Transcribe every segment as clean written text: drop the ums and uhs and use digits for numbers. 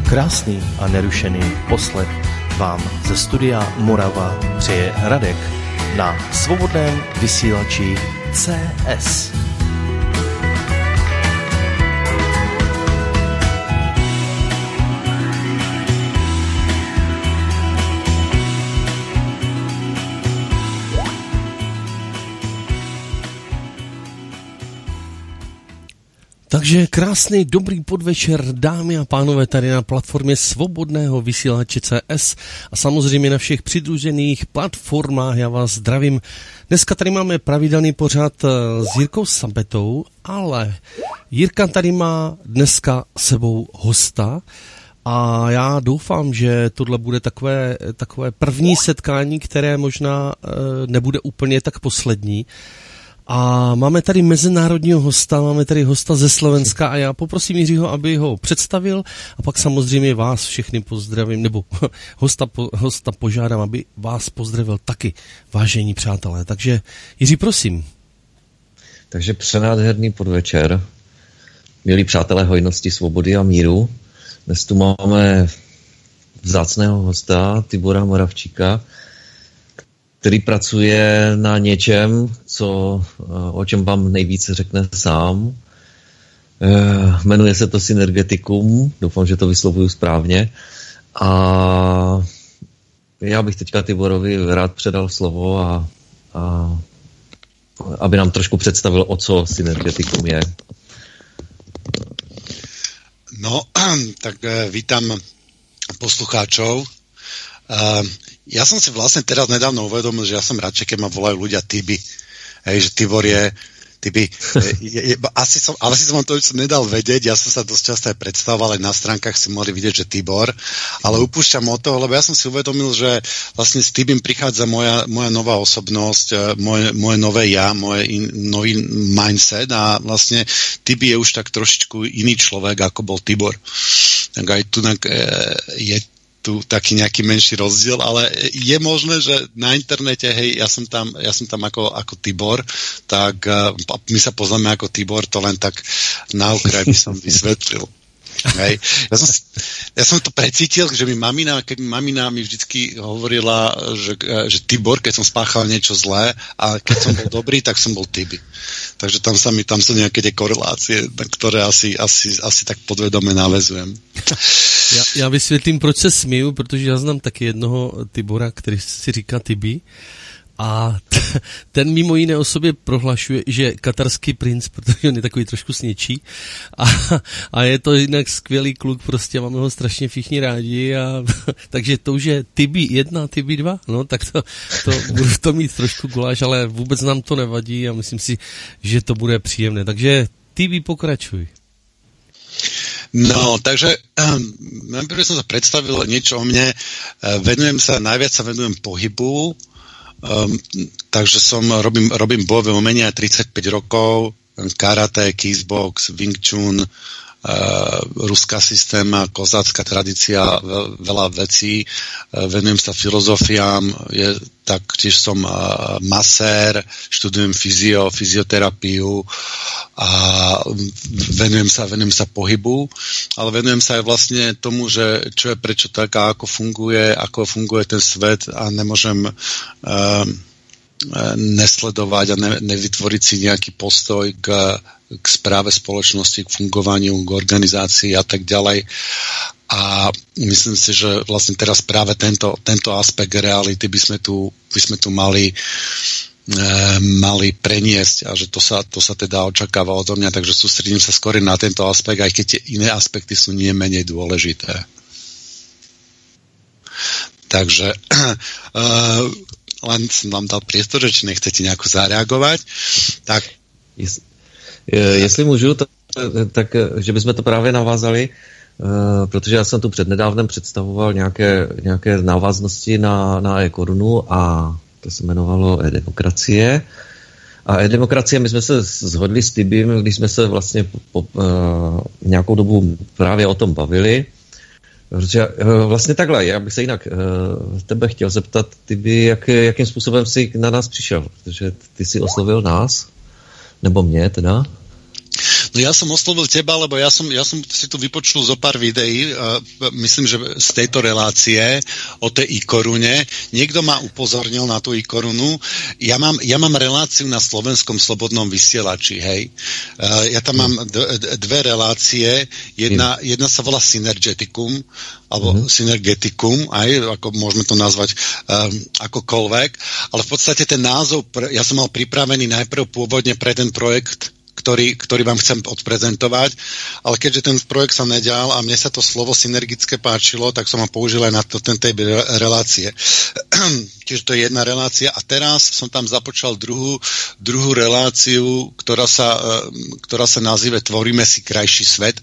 Krásný a nerušený poslech vám ze studia Morava přeje Radek na svobodném vysílači CS. Takže krásný, dobrý podvečer, dámy a pánové, tady na platformě svobodného vysílače CS a samozřejmě na všech přidružených platformách, já vás zdravím. Dneska tady máme pravidelný pořad s Jirkou Sabetou, ale Jirka tady má dneska sebou hosta a já doufám, že tohle bude takové první setkání, které možná nebude úplně tak poslední. A máme tady mezinárodního hosta, máme tady hosta ze Slovenska a já poprosím Jiřího, aby ho představil a pak samozřejmě vás všechny pozdravím, nebo hosta požádám, aby vás pozdravil taky, vážení přátelé. Takže Jiří, prosím. Takže přenádherný podvečer, milí přátelé hojnosti, svobody a míru. Dnes tu máme vzácného hosta, Tibora Moravčíka, který pracuje na něčem, o čem vám nejvíce řekne sám. Jmenuje se to Synergeticum, doufám, že to vyslovuju správně. A já bych teďka Tiborovi rád předal slovo a aby nám trošku představil, o co Synergeticum je. No, tak vítam poslucháčov. Ja som si vlastne teraz nedávno uvedomil, že ja som radšej, keď ma volajú ľudia Tibi. Hej, že Tibor je Tibi. Asi som vám to už nedal vedieť, ja som sa dosť často aj predstavoval, aj na stránkach si mohli vidieť, že Tibor, ale upúšťam od toho, lebo ja som si uvedomil, že vlastne s Tibim prichádza moja nová osobnosť, moje nové ja, nový mindset a vlastne Tibi je už tak trošičku iný človek, ako bol Tibor. Tak aj tu je tu taký nejaký menší rozdiel, ale je možné, že na internete, hej, ja som tam ako Tibor, tak my sa poznáme ako Tibor, to len tak na okraj by som vysvetlil. Hej. Ja som to precítil, že keď mi mamina mi vždycky hovorila, že Tibor, keď som spáchal niečo zlé, a keď som bol dobrý, tak som bol Tibi. Takže tam sú nejaké tie korelácie, ktoré asi tak podvedome navezujem. Já vysvětlím, proč se smiju, protože já znám taky jednoho Tibora, který si říká Tibi. A ten mimo jiné o sobě prohlašuje, že katarský princ, protože on je takový trošku sněčí. A je to jinak skvělý kluk, prostě máme ho strašně všichni rádi. Takže to už je Tibi 1, Tibi 2, no tak to budu v tom mít trošku guláš, ale vůbec nám to nevadí a myslím si, že to bude příjemné. Takže Tibi, pokračuj. No, takže najprv som sa predstavil niečo o mne. Najviac sa venujem pohybu, takže robím bojové umenia 35 rokov, karate, kickbox, Wing Chun, ruská systéma, kozácka tradícia, veľa vecí. Venujem sa filozofiám, tiež som masér, študujem fyzioterapiu a venujem sa pohybu, ale venujem sa aj vlastne tomu, že čo je prečo tak a ako funguje ten svet a nemôžem nesledovať a nevytvoriť si nejaký postoj k správe spoločnosti, k fungovaniu, k organizácii a tak ďalej. A myslím si, že vlastne teraz práve tento aspekt reality by sme tu mali preniesť a že to sa teda očakáva odo mňa, takže sústredím sa skôr na tento aspekt, aj keď tie iné aspekty sú nie menej dôležité. Takže len som vám dal priestor, že či nechcete nejako zareagovať. Tak. Jestli můžu, tak že bychom to právě navázali, protože já jsem tu přednedávnem představoval nějaké návaznosti na e-korunu a to se jmenovalo e-demokracie. A e-demokracie, my jsme se shodli s Tibim, když jsme se vlastně nějakou dobu právě o tom bavili. Protože vlastně takhle, já bych se jinak tebe chtěl zeptat, Tibi, jakým způsobem jsi na nás přišel, protože ty jsi oslovil nás, nebo mě teda? No ja som oslovil teba, lebo ja som si tu vypočul zo pár videí, myslím, že z tejto relácie o tej e-korune. Niekto ma upozornil na tú e-korunu. Ja mám reláciu na Slovenskom slobodnom vysielači, hej. Ja tam mám dve relácie. Jedna sa volá Synergeticum, alebo Synergeticum, aj, ako môžeme to nazvať akokoľvek. Ale v podstate ten názov, ja som mal pripravený najprv pôvodne pre ten projekt, ktorý vám chcem odprezentovať, ale keďže ten projekt sa nedial a mne sa to slovo synergické páčilo, tak som ho použil aj na tej relácie. Čiže to je jedna relácia a teraz som tam započal druhú reláciu, ktorá sa nazýva Tvoríme si krajší svet.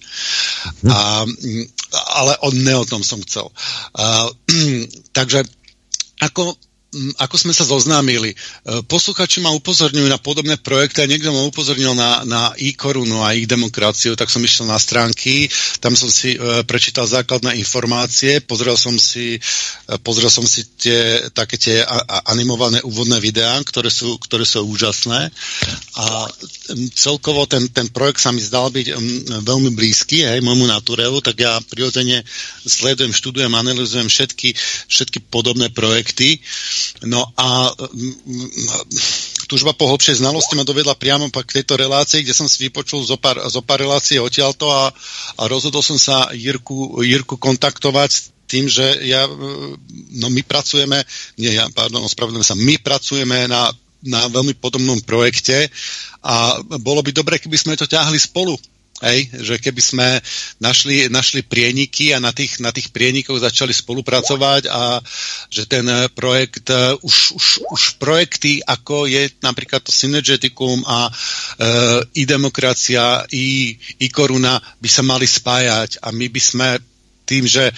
Ale ne o tom som chcel. Takže ako sme sa zoznámili. Posluchači ma upozorňujú na podobné projekty a niekto ma upozornil na e-korunu a e-demokraciu, tak som išiel na stránky, tam som si prečítal základné informácie, pozrel som si tie animované úvodné videá, ktoré sú úžasné a celkovo ten projekt sa mi zdal byť veľmi blízky, môjmu naturelu, tak ja prirodzene sledujem, študujem, analyzujem všetky podobné projekty. No a túžba po hlbšej znalosti ma dovedla priamo k tejto relácii, kde som si vypočul zo pár relácií odtiaľto a rozhodol som sa Jirku kontaktovať s tým, že my pracujeme na veľmi podobnom projekte a bolo by dobre, keby sme to ťahli spolu. Že keby sme našli prieniky a na tých prienikov začali spolupracovať a že ten projekt, už projekty, ako je napríklad to Synergeticum a e-demokracia, e-koruna by sa mali spájať a my by sme tým, že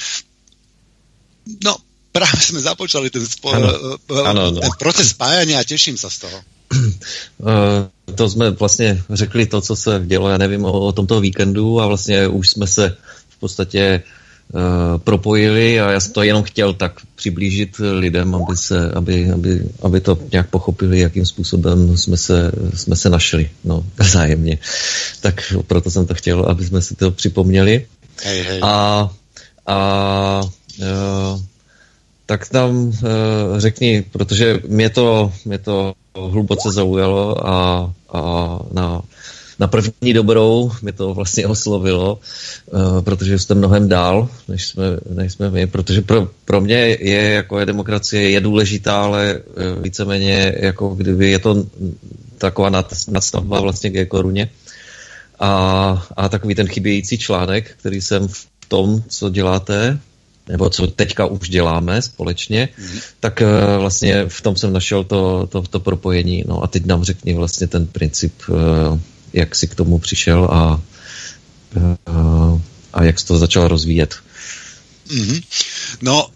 práve sme započali ten proces spájania a teším sa z toho. To jsme vlastně řekli to, co se dělo, já nevím, o tomto víkendu a vlastně už jsme se v podstatě propojili a já jsem to jenom chtěl tak přiblížit lidem, aby to nějak pochopili, jakým způsobem jsme se našli, vzájemně. Tak proto jsem to chtěl, aby jsme si to připomněli. Hej. Tak tam řekni, protože mě to hluboce zaujalo a na první dobrou mi to vlastně oslovilo, protože jste mnohem dál, než jsme my, protože pro mě je demokracie je důležitá, ale víceméně jako kdyby je to taková nadstavba vlastně k e-koruně a takový ten chybějící článek, který jsem v tom, co děláte, nebo co teďka už děláme společně, tak vlastně v tom jsem našel to propojení. No a teď nám řekni vlastně ten princip, jak jsi k tomu přišel a jak jsi to začal rozvíjet. No,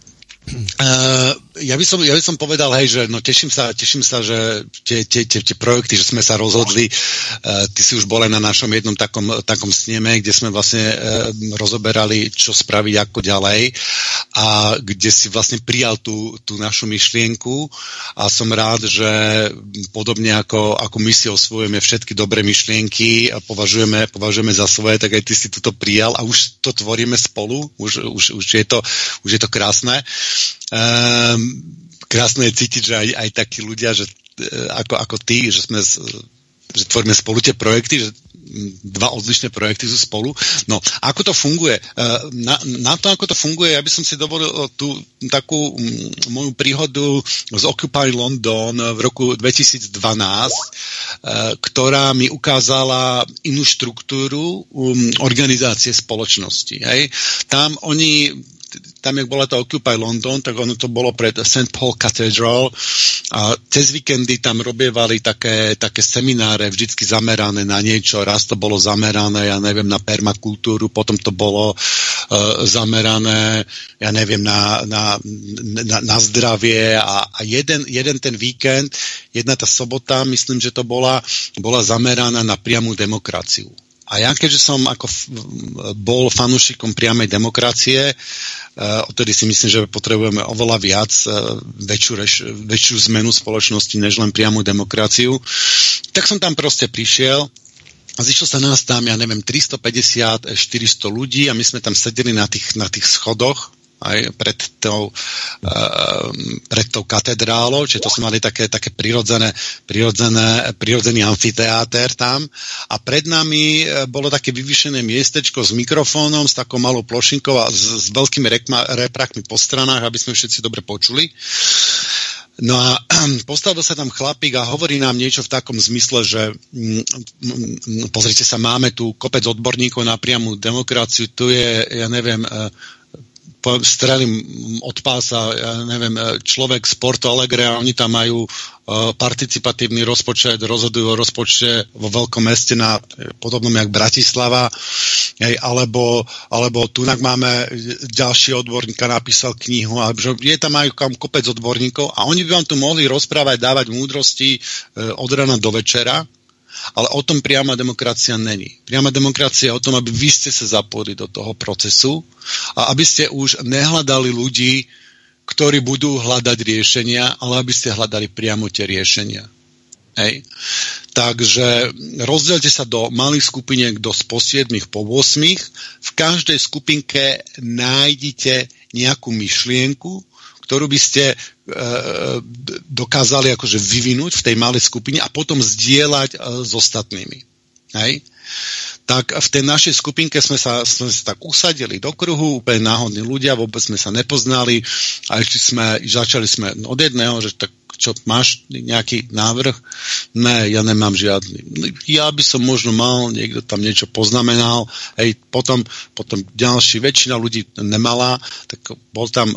ja by som povedal, že teším sa, že tie projekty, že sme sa rozhodli, ty si už bol aj na našom jednom takom sneme, kde sme vlastne rozoberali, čo spraviť, ako ďalej a kde si vlastne prijal tú našu myšlienku a som rád, že podobne ako my si osvojujeme všetky dobré myšlienky a považujeme za svoje, tak aj ty si toto prijal a už to tvoríme spolu, už je to krásne. Krásne je cítiť, že aj takí ľudia, že ako ty, že tvoríme spolu tie projekty, že dva odlišné projekty sú spolu. No, ako to funguje? Na to, ako to funguje, ja by som si dovolil tú takú moju príhodu z Occupy London v roku 2012, ktorá mi ukázala inú štruktúru organizácie spoločnosti. Hej? Tam, jak bola to Occupy London, tak ono to bolo pred St. Paul Cathedral a cez víkendy tam robievali také semináre vždycky zamerané na niečo. Raz to bolo zamerané, ja neviem, na permakultúru, potom to bolo zamerané, ja neviem, na zdravie a jeden ten víkend, jedna tá sobota, myslím, že to bola zameraná na priamu demokraciu. A ja, keďže som bol fanúšikom priamej demokracie, odtedy si myslím, že potrebujeme oveľa viac, väčšiu zmenu spoločnosti, než len priamu demokraciu, tak som tam proste prišiel A zišlo sa nás tam, 350-400 ľudí a my sme tam sedeli na tých schodoch aj pred tou katedrálou, čiže to sme mali také prirodzený amfiteáter tam a pred nami bolo také vyvýšené miestečko s mikrofónom, s takou malou plošinkou a s veľkými reprákmi po stranách, aby sme všetci dobre počuli. No a postavil sa tam chlapík a hovorí nám niečo v takom zmysle, že pozrite sa, máme tu kopec odborníkov na priamu demokraciu, tu je, strelím od pása, človek z Porto Alegre a oni tam majú participatívny rozpočet, rozhodujú o rozpočte vo veľkom meste podobnom jak Bratislava, alebo tunak máme ďalší odborníka, napísal knihu, že je tam majú kopec odborníkov a oni by vám tu mohli rozprávať, dávať múdrosti od rána do večera, ale o tom priama demokracia není. Priama demokracia je o tom, aby vy ste sa zapojili do toho procesu a aby ste už nehľadali ľudí, ktorí budú hľadať riešenia, ale aby ste hľadali priamo tie riešenia. Hej. Takže rozdielte sa do malých skupiniek do po 7 po 8. V každej skupinke nájdite nejakú myšlienku, ktorú by ste dokázali akože vyvinúť v tej malej skupine a potom zdieľať s ostatnými. Hej? Tak v tej našej skupinke sme sa tak usadili do kruhu, úplne náhodní ľudia, vôbec sme sa nepoznali a začali sme od jedného, že tak čo, máš nejaký návrh? Ne, ja nemám žiadny. Ja by som možno mal, niekto tam niečo poznamenal, hej, potom ďalší, väčšina ľudí nemala, tak bol tam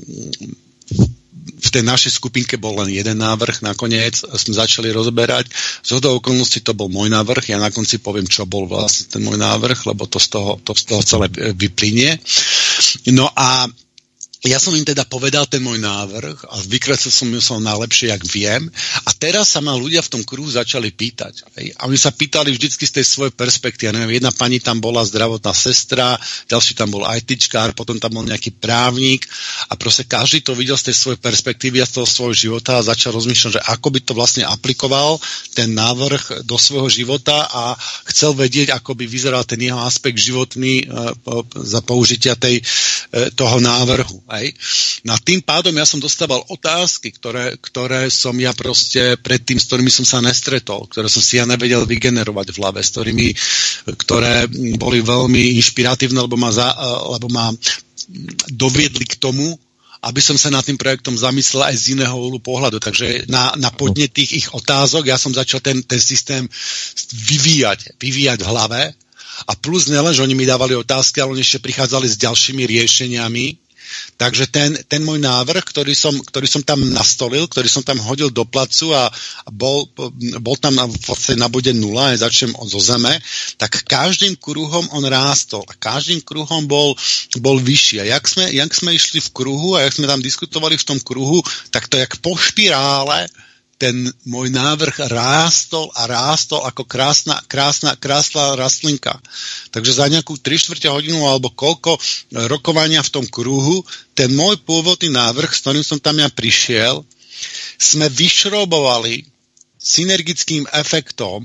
v tej našej skupinke bol len jeden návrh, nakoniec sme začali rozberať. Zhodou okolností to bol môj návrh, ja na konci poviem, čo bol vlastne ten môj návrh, lebo to z toho celé vyplynie. No a ja som im teda povedal ten môj návrh a vykreslil som ju najlepšie, jak viem. A teraz sa ma ľudia v tom kruhu začali pýtať. A oni sa pýtali vždycky z tej svojej perspektívy. Ja neviem, jedna pani tam bola zdravotná sestra, ďalší tam bol ITčkár, potom tam bol nejaký právnik a proste každý to videl z tej svojej perspektívy a z toho svojho života a začal rozmýšľať, že ako by to vlastne aplikoval ten návrh do svojho života a chcel vedieť, ako by vyzeral ten jeho aspekt životný za použitia toho návrhu. Hej. No a tým pádom ja som dostával otázky, ktoré som ja proste predtým, s ktorými som sa nestretol, ktoré som si ja nevedel vygenerovať v hlave, ktoré boli veľmi inšpiratívne, lebo ma doviedli k tomu, aby som sa nad tým projektom zamyslel aj z iného uhlu pohľadu. Takže na podnet tých ich otázok ja som začal ten systém vyvíjať v hlave a plus nelen, že oni mi dávali otázky, ale oni ešte prichádzali s ďalšími riešeniami. Takže ten môj návrh, ktorý som tam nastolil, ktorý som tam hodil do placu a bol tam na bode 0, aj začnem zo zeme, tak každým kruhom on rástol a každým kruhom bol vyšší. A jak sme išli v kruhu a jak sme tam diskutovali v tom kruhu, tak to jak po špirále ten môj návrh rástol ako krásna rastlinka. Takže za nejakú 3/4 hodinu alebo koľko rokovania v tom kruhu, ten môj pôvodný návrh, s ktorým som tam ja prišiel, sme vyšrobovali synergickým efektom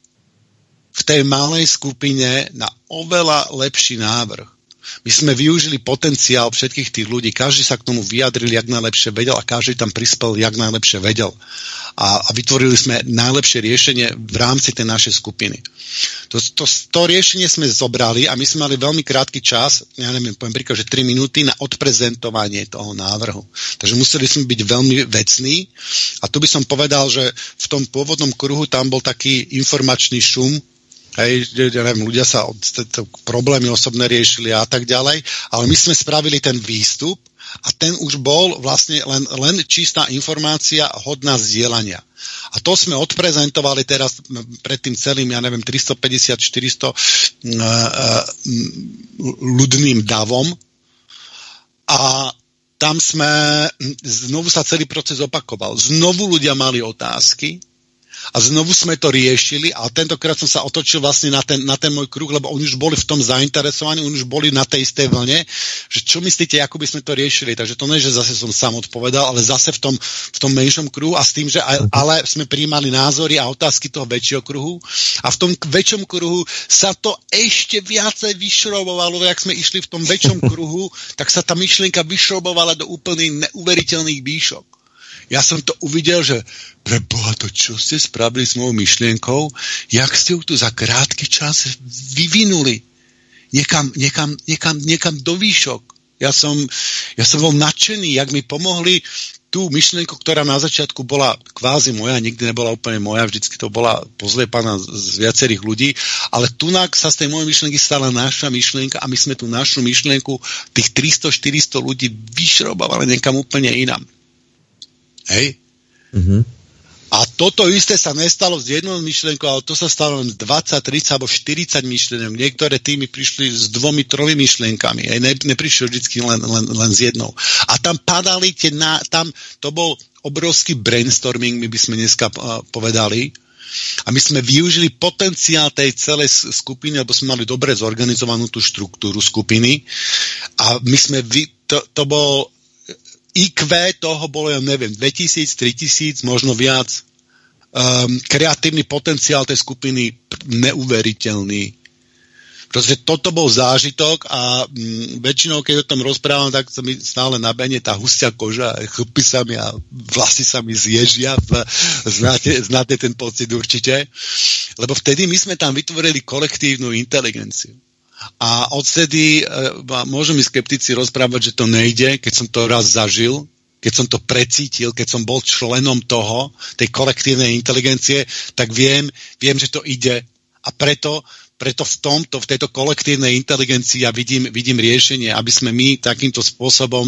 v tej malej skupine na oveľa lepší návrh. My sme využili potenciál všetkých tých ľudí, každý sa k tomu vyjadril, jak najlepšie vedel a každý tam prispel, jak najlepšie vedel. A vytvorili sme najlepšie riešenie v rámci tej našej skupiny. To riešenie sme zobrali a my sme mali veľmi krátky čas, ja neviem, poviem príklad, že 3 minúty na odprezentovanie toho návrhu. Takže museli sme byť veľmi vecní a tu by som povedal, že v tom pôvodnom kruhu tam bol taký informačný šum. Hej, ja neviem, ľudia sa problémy osobné riešili a tak ďalej, ale my sme spravili ten výstup a ten už bol vlastne len čistá informácia hodná zdieľania. A to sme odprezentovali teraz pred tým celým, ja neviem, 350-400 ľudným davom a tam znovu sa celý proces opakoval. Znovu ľudia mali otázky, a znovu sme to riešili a tentokrát som sa otočil vlastne na ten môj kruh, lebo oni už boli v tom zainteresovaní, oni už boli na tej istej vlne, že čo myslíte, ako by sme to riešili. Takže to nie, že zase som sám odpovedal, ale zase v tom menšom kruhu a s tým, že ale sme prijímali názory a otázky toho väčšieho kruhu a v tom väčšom kruhu sa to ešte viacej vyšrobovalo, jak sme išli v tom väčšom kruhu, tak sa tá myšlienka vyšrobovala do úplných neuveriteľných výšok. Ja som to uvidel, že pre Boha, to čo ste spravili s mojou myšlienkou, jak ste ju tu za krátky čas vyvinuli niekam do výšok. Ja som bol nadšený, jak mi pomohli tú myšlienku, ktorá na začiatku bola kvázi moja, nikdy nebola úplne moja, vždycky to bola pozliepaná z viacerých ľudí, ale tunak sa z tej mojej myšlienky stala naša myšlienka a my sme tú našu myšlienku, tých 300-400 ľudí vyšrobovali niekam úplne inam. Hej? Mm-hmm. A toto isté sa nestalo s jednou myšlienkou, ale to sa stalo len z 20, 30 alebo 40 myšlienok. Niektoré týmy prišli s 2-3 myšlienkami. Neprišli vždy len s jednou. A tam padali tam to bol obrovský brainstorming, my by sme dneska povedali. A my sme využili potenciál tej celej skupiny, lebo sme mali dobre zorganizovanú tú štruktúru skupiny. A my sme, to bol IQ toho bolo, ja neviem, 2000, 3000, možno viac. Kreatívny potenciál tej skupiny neuveriteľný. Pretože toto bol zážitok a väčšinou, keď o tom rozprávam, tak sa mi stále nabehne tá hustia koža, chlpy sa mi a vlasy sa mi zježia. Znáte ten pocit určite. Lebo vtedy my sme tam vytvorili kolektívnu inteligenciu. A odtedy môžu mi skeptici rozprávať, že to nejde, keď som to raz zažil, keď som to precítil, keď som bol členom tej kolektívnej inteligencie, tak viem, že to ide. A preto v tejto kolektívnej inteligencii ja vidím riešenie, aby sme my takýmto spôsobom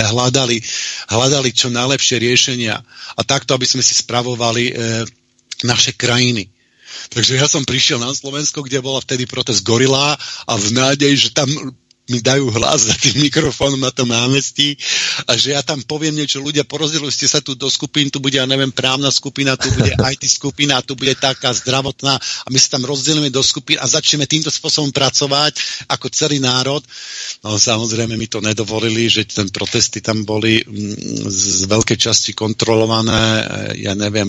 hľadali čo najlepšie riešenia. A takto, aby sme si spravovali naše krajiny. Takže ja som prišiel na Slovensko, kde bola vtedy protest Gorila a v nádeji, že tam mi dajú hlas za tým mikrofónom na tom námestí a že ja tam poviem niečo, ľudia, porozdelili ste sa tu do skupín, tu bude, ja neviem, právna skupina, tu bude IT skupina, tu bude taká zdravotná a my sa tam rozdelíme do skupín a začneme týmto spôsobom pracovať ako celý národ. No samozrejme mi to nedovolili, že ten protesty tam boli z veľkej časti kontrolované, ja neviem,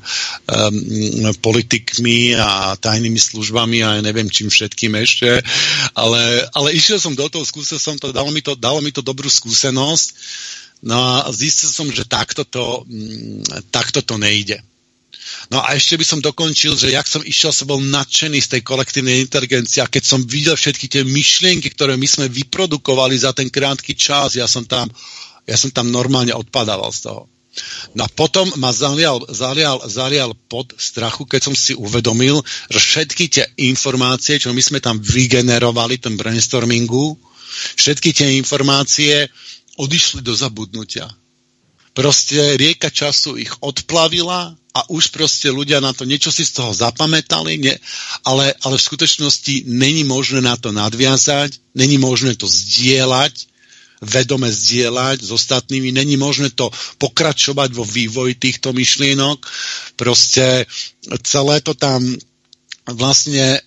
politikmi a tajnými službami a ja neviem čím všetkým ešte, ale išiel som do toho, skúsil som to, dalo mi to dobrú skúsenosť, no a zistil som, že takto to nejde. No a ešte by som dokončil, že jak som išiel, som bol nadšený z tej kolektívnej inteligencie a keď som videl všetky tie myšlienky, ktoré my sme vyprodukovali za ten krátky čas, ja som tam normálne odpadával z toho. No a potom ma zalial pod strachu, keď som si uvedomil, že všetky tie informácie, čo my sme tam vygenerovali, ten brainstormingu, všetky tie informácie odišli do zabudnutia. Proste rieka času ich odplavila a už proste ľudia na to niečo si z toho zapamätali, ale v skutočnosti není možné na to nadviazať, není možné to zdieľať, vedome zdieľať s ostatnými, není možné to pokračovať vo vývoji týchto myšlienok. Proste celé to tam vlastne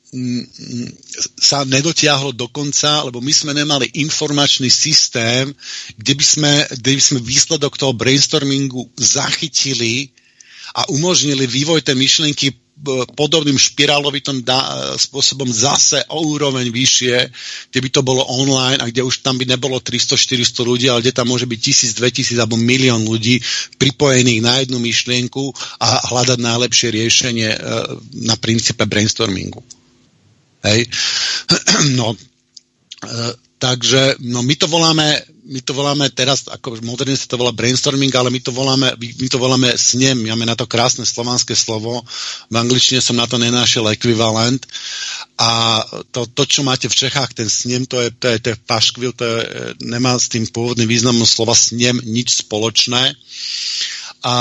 sa nedotiahlo do konca, lebo my sme nemali informačný systém, kde by sme výsledok toho brainstormingu zachytili a umožnili vývoj tej myšlienky podobným špirálovitým spôsobom zase o úroveň vyššie, kde by to bolo online a kde už tam by nebolo 300-400 ľudí, ale kde tam môže byť 1000, 2000 alebo 1 000 000 ľudí pripojených na jednu myšlienku a hľadať najlepšie riešenie na princípe brainstormingu. Hej? No, takže my to voláme teraz, ako moderne sa to volá brainstorming, ale my to voláme snem. Máme na to krásne slovanské slovo. V angličtine som na to nenašiel ekvivalent. A to, čo máte v Čechách, ten snem, to je paškvil, nemá s tým pôvodným významom slova snem nič spoločné. A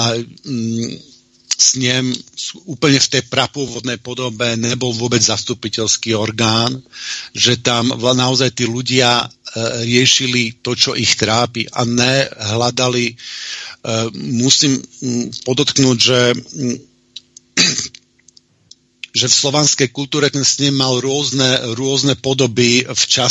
snem úplne v tej prapôvodnej podobe nebol vôbec zastupiteľský orgán, že tam naozaj tí ľudia riešili to, čo ich trápi a nehľadali. Musím podotknúť, že v slovanskej kultúre ten snem mal rôzne podoby v čase.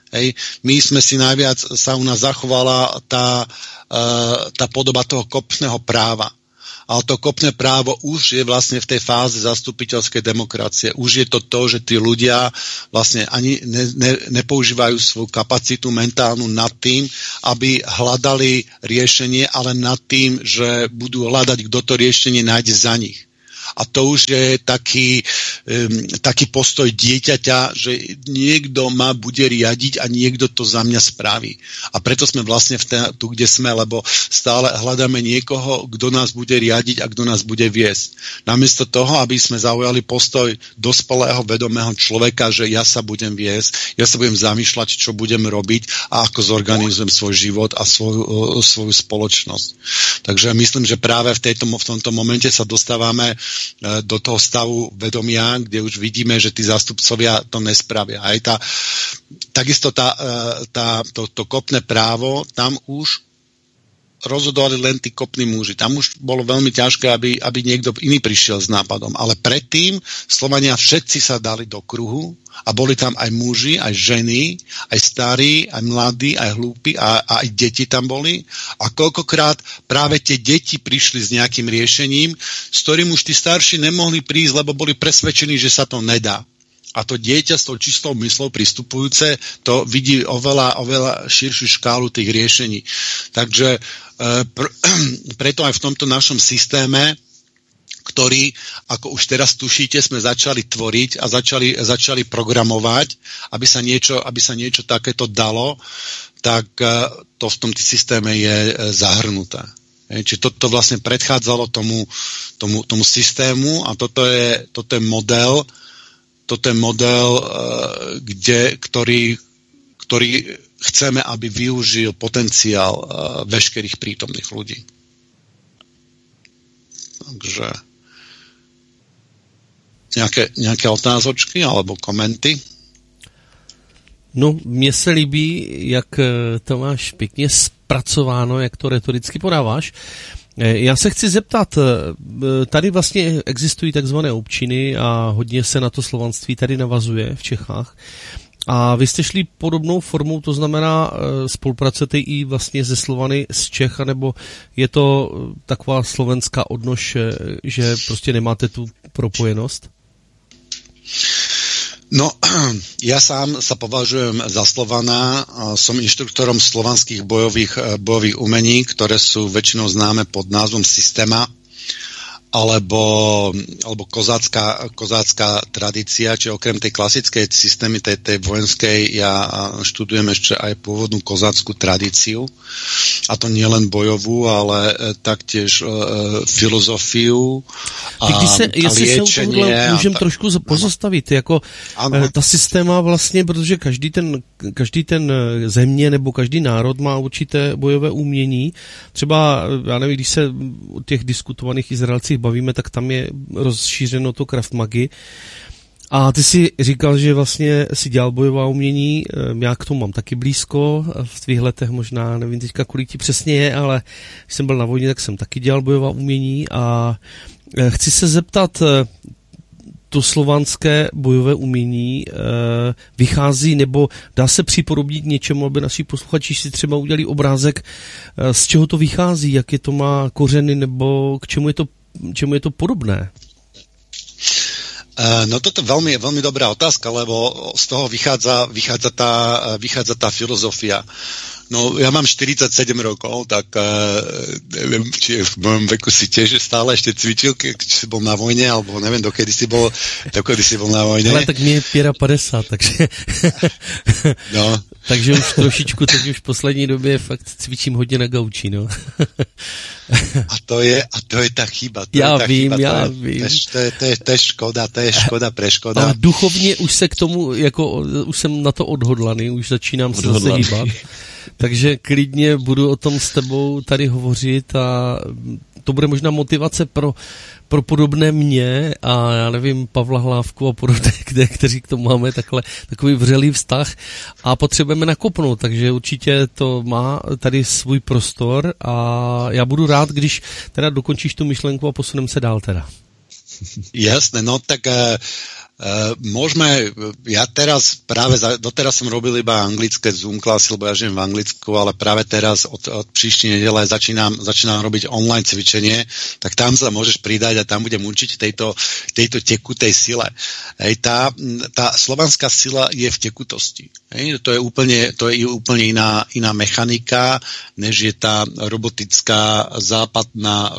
Hej. My sme si najviac, sa u nás zachovala tá podoba toho kopného práva. Ale to kopné právo už je vlastne v tej fáze zastupiteľskej demokracie. Už je to, že tí ľudia vlastne ani nepoužívajú svoju kapacitu mentálnu nad tým, aby hľadali riešenie, ale nad tým, že budú hľadať, kto to riešenie nájde za nich. A to už je taký postoj dieťaťa, že niekto ma bude riadiť a niekto to za mňa spraví. A preto sme vlastne tu, kde sme, lebo stále hľadáme niekoho, kto nás bude riadiť a kto nás bude viesť. Namiesto toho, aby sme zaujali postoj dospelého, vedomého človeka, že ja sa budem viesť, ja sa budem zamýšľať, čo budem robiť a ako zorganizujem svoj život a svoju spoločnosť. Takže myslím, že práve v tomto momente sa dostávame do toho stavu vedomia, kde už vidíme, že tí zástupcovia to nespravia. Aj takisto to kopné právo, tam už rozhodovali len tí kopní muži. Tam už bolo veľmi ťažké, aby niekto iný prišiel s nápadom. Ale predtým Slovania všetci sa dali do kruhu a boli tam aj muži, aj ženy, aj starí, aj mladí, aj hlúpi a aj deti tam boli. A koľkokrát práve tie deti prišli s nejakým riešením, s ktorým už tí starší nemohli prísť, lebo boli presvedčení, že sa to nedá. A to dieťa s tou čistou myslou pristupujúce, to vidí oveľa širšiu škálu tých riešení. Takže preto aj v tomto našom systéme, ktorý, ako už teraz tušíte, sme začali tvoriť a začali programovať, aby sa niečo takéto dalo, tak to v tom systéme je zahrnuté. Čiže toto vlastne predchádzalo tomu systému a toto je model, ktorý chceme, aby využil potenciál veškerých prítomných ľudí. Takže nějaké otázočky alebo komenty? No, mně se líbí, jak to máš pěkně zpracováno, jak to retoricky podáváš. Já se chci zeptat, tady vlastně existují takzvané občiny a hodně se na to slovanství tady navazuje v Čechách. A vy jste šli podobnou formou, to znamená, spolupracujete i vlastně ze Slovany z Čech, nebo je to taková slovenská odnož, že prostě nemáte tu propojenost? No, ja sám sa považujem za Slovana, som inštruktorom slovanských bojových umení, ktoré sú väčšinou známe pod názvom Systema, alebo kozácká tradícia, čiže okrem tej klasickej systémy, tej vojenskej, ja študujem ešte aj pôvodnú kozáckú tradíciu, a to nie len bojovú, ale taktiež filozofiu a liečenie. Jestli se u tohle můžem trošku pozastavit, jako ta systéma vlastně, protože každý ten země nebo každý národ má určité bojové umění. Třeba, já nevím, když se o těch diskutovaných Izraelcích bavíme, tak tam je rozšířeno to Krav Magi. A ty si říkal, že vlastně si dělal bojová umění, já k tomu mám taky blízko, v tvých letech možná, nevím teďka, kolik ti přesně je, ale když jsem byl na vojně, tak jsem taky dělal bojová umění a chci se zeptat, to slovanské bojové umění vychází, nebo dá se připodobnit něčemu, aby naši posluchači si třeba udělali obrázek, z čeho to vychází, jaké to má kořeny, nebo k čemu je to podobné? No toto je veľmi, veľmi dobrá otázka, lebo z toho vychádza tá filozofia. No, ja mám 47 rokov, tak neviem, či v mojom veku si tiež stále ešte cvičil, keď si bol na vojne, alebo neviem, dokedy si bol na vojne. Ale tak mne je 55, takže... No. Takže už trošičku, teď už v poslední době fakt cvičím hodně na gauči, no. A to je tá chyba. Já vím. To je škoda pre škoda. Ale duchovně už se k tomu, už jsem na to odhodlaný, už začínám se zase hýbat. Takže klidně budu o tom s tebou tady hovořit a to bude možná motivace pro podobné mě a já nevím, Pavla Hlávku a podobné, kteří k tomu máme takový vřelý vztah a potřebujeme nakopnout, takže určitě to má tady svůj prostor a já budu rád, když teda dokončíš tu myšlenku a posuneme se dál teda. Jasné, no tak Ja teraz doteraz som robil iba anglické Zoom klasy, lebo ja žijem v Anglicku, ale práve teraz od príštej nedele začínam robiť online cvičenie, tak tam sa môžeš pridať a tam budem učiť tejto tekutej sile. Tá slovanská sila je v tekutosti. To je úplne iná mechanika, než je tá robotická západná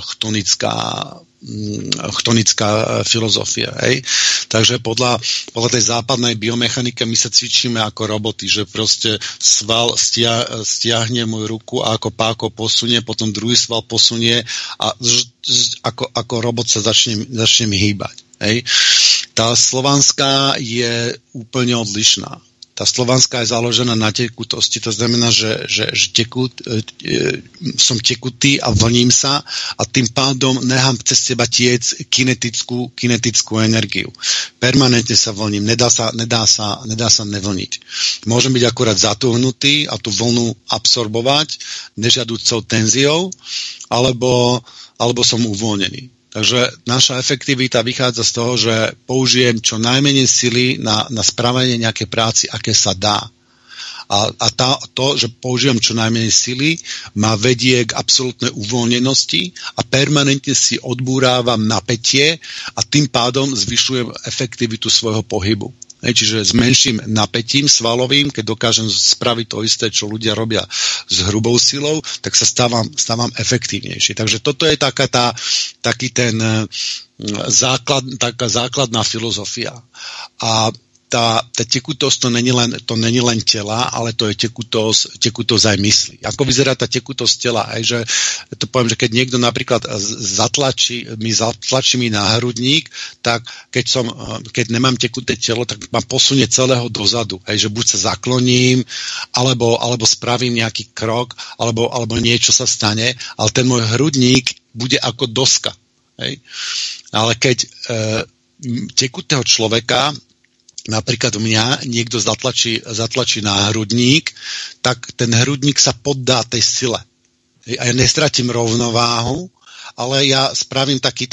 chtonická filozofia. Takže podľa tej západnej biomechanike my sa cvičíme ako roboty, že proste sval stiahne moju ruku a ako páko posunie, potom druhý sval posunie a ako robot sa začne hýbať. Tá slovanská je úplne odlišná. Tá slovanská je založená na tekutosti, to znamená, že som tekutý a vlním sa a tým pádom nechám cez seba tiec kinetickú energiu. Permanentne sa vlním, nedá sa nevlniť. Môžem byť akurát zatuhnutý a tú vlnu absorbovať nežiaducou tenziou, alebo som uvoľnený. Takže naša efektivita vychádza z toho, že použijem čo najmenej sily na spravenie nejakej práci, aké sa dá. A to, že použijem čo najmenej sily, ma vedie k absolútnej uvoľnenosti a permanentne si odbúrávam napätie a tým pádom zvyšujem efektivitu svojho pohybu. Čiže s menším napätím svalovým, keď dokážem spraviť to isté, čo ľudia robia s hrubou silou, tak sa stávam efektívnejší. Takže toto je taká základná filozofia. A tá tekutosť to není len tela, ale to je tekutosť aj mysli. Ako vyzerá tá tekutosť tela? Že to poviem, že keď niekto napríklad zatlačí mi na hrudník, tak keď nemám tekuté telo, tak ma posunie celého dozadu. Že buď sa zakloním, alebo spravím nejaký krok, alebo niečo sa stane, ale ten môj hrudník bude ako doska. Ale keď tekutého človeka napríklad mňa niekto zatlačí na hrudník, tak ten hrudník sa poddá tej sile. A ja nestratím rovnováhu, ale ja spravím takú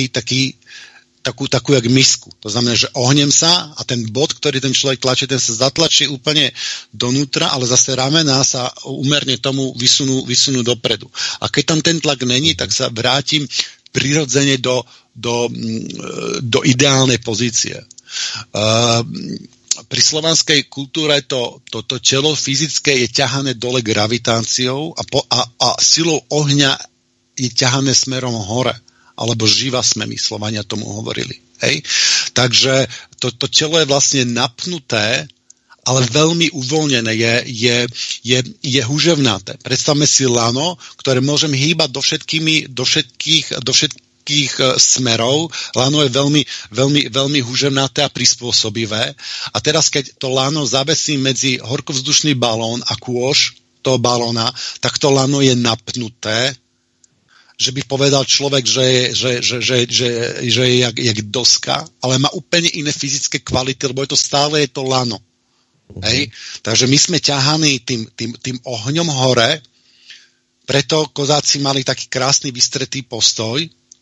jak misku. To znamená, že ohnem sa a ten bod, ktorý ten človek tlačí, ten sa zatlačí úplne donútra, ale zase ramená sa úmerne tomu vysunú dopredu. A keď tam ten tlak není, tak sa vrátim prirodzene do ideálnej pozície. Pri slovanskej kultúre to telo fyzické je ťahané dole gravitáciou a silou ohňa je ťahané smerom hore, alebo živa sme my Slovania tomu hovorili. Takže to telo je vlastne napnuté, ale veľmi uvoľnené, je huževnaté. Predstavme si lano, ktoré môžem hýbať do všetkých smerov. Lano je veľmi huževnaté a prispôsobivé. A teraz, keď to lano zabesím medzi horkovzdušný balón a kôž toho balóna, tak to lano je napnuté, že by povedal človek, že je jak doska, ale má úplne iné fyzické kvality, lebo stále je to lano. Takže my sme ťahaní tým ohňom hore, preto kozáci mali taký krásny vystretý postoj,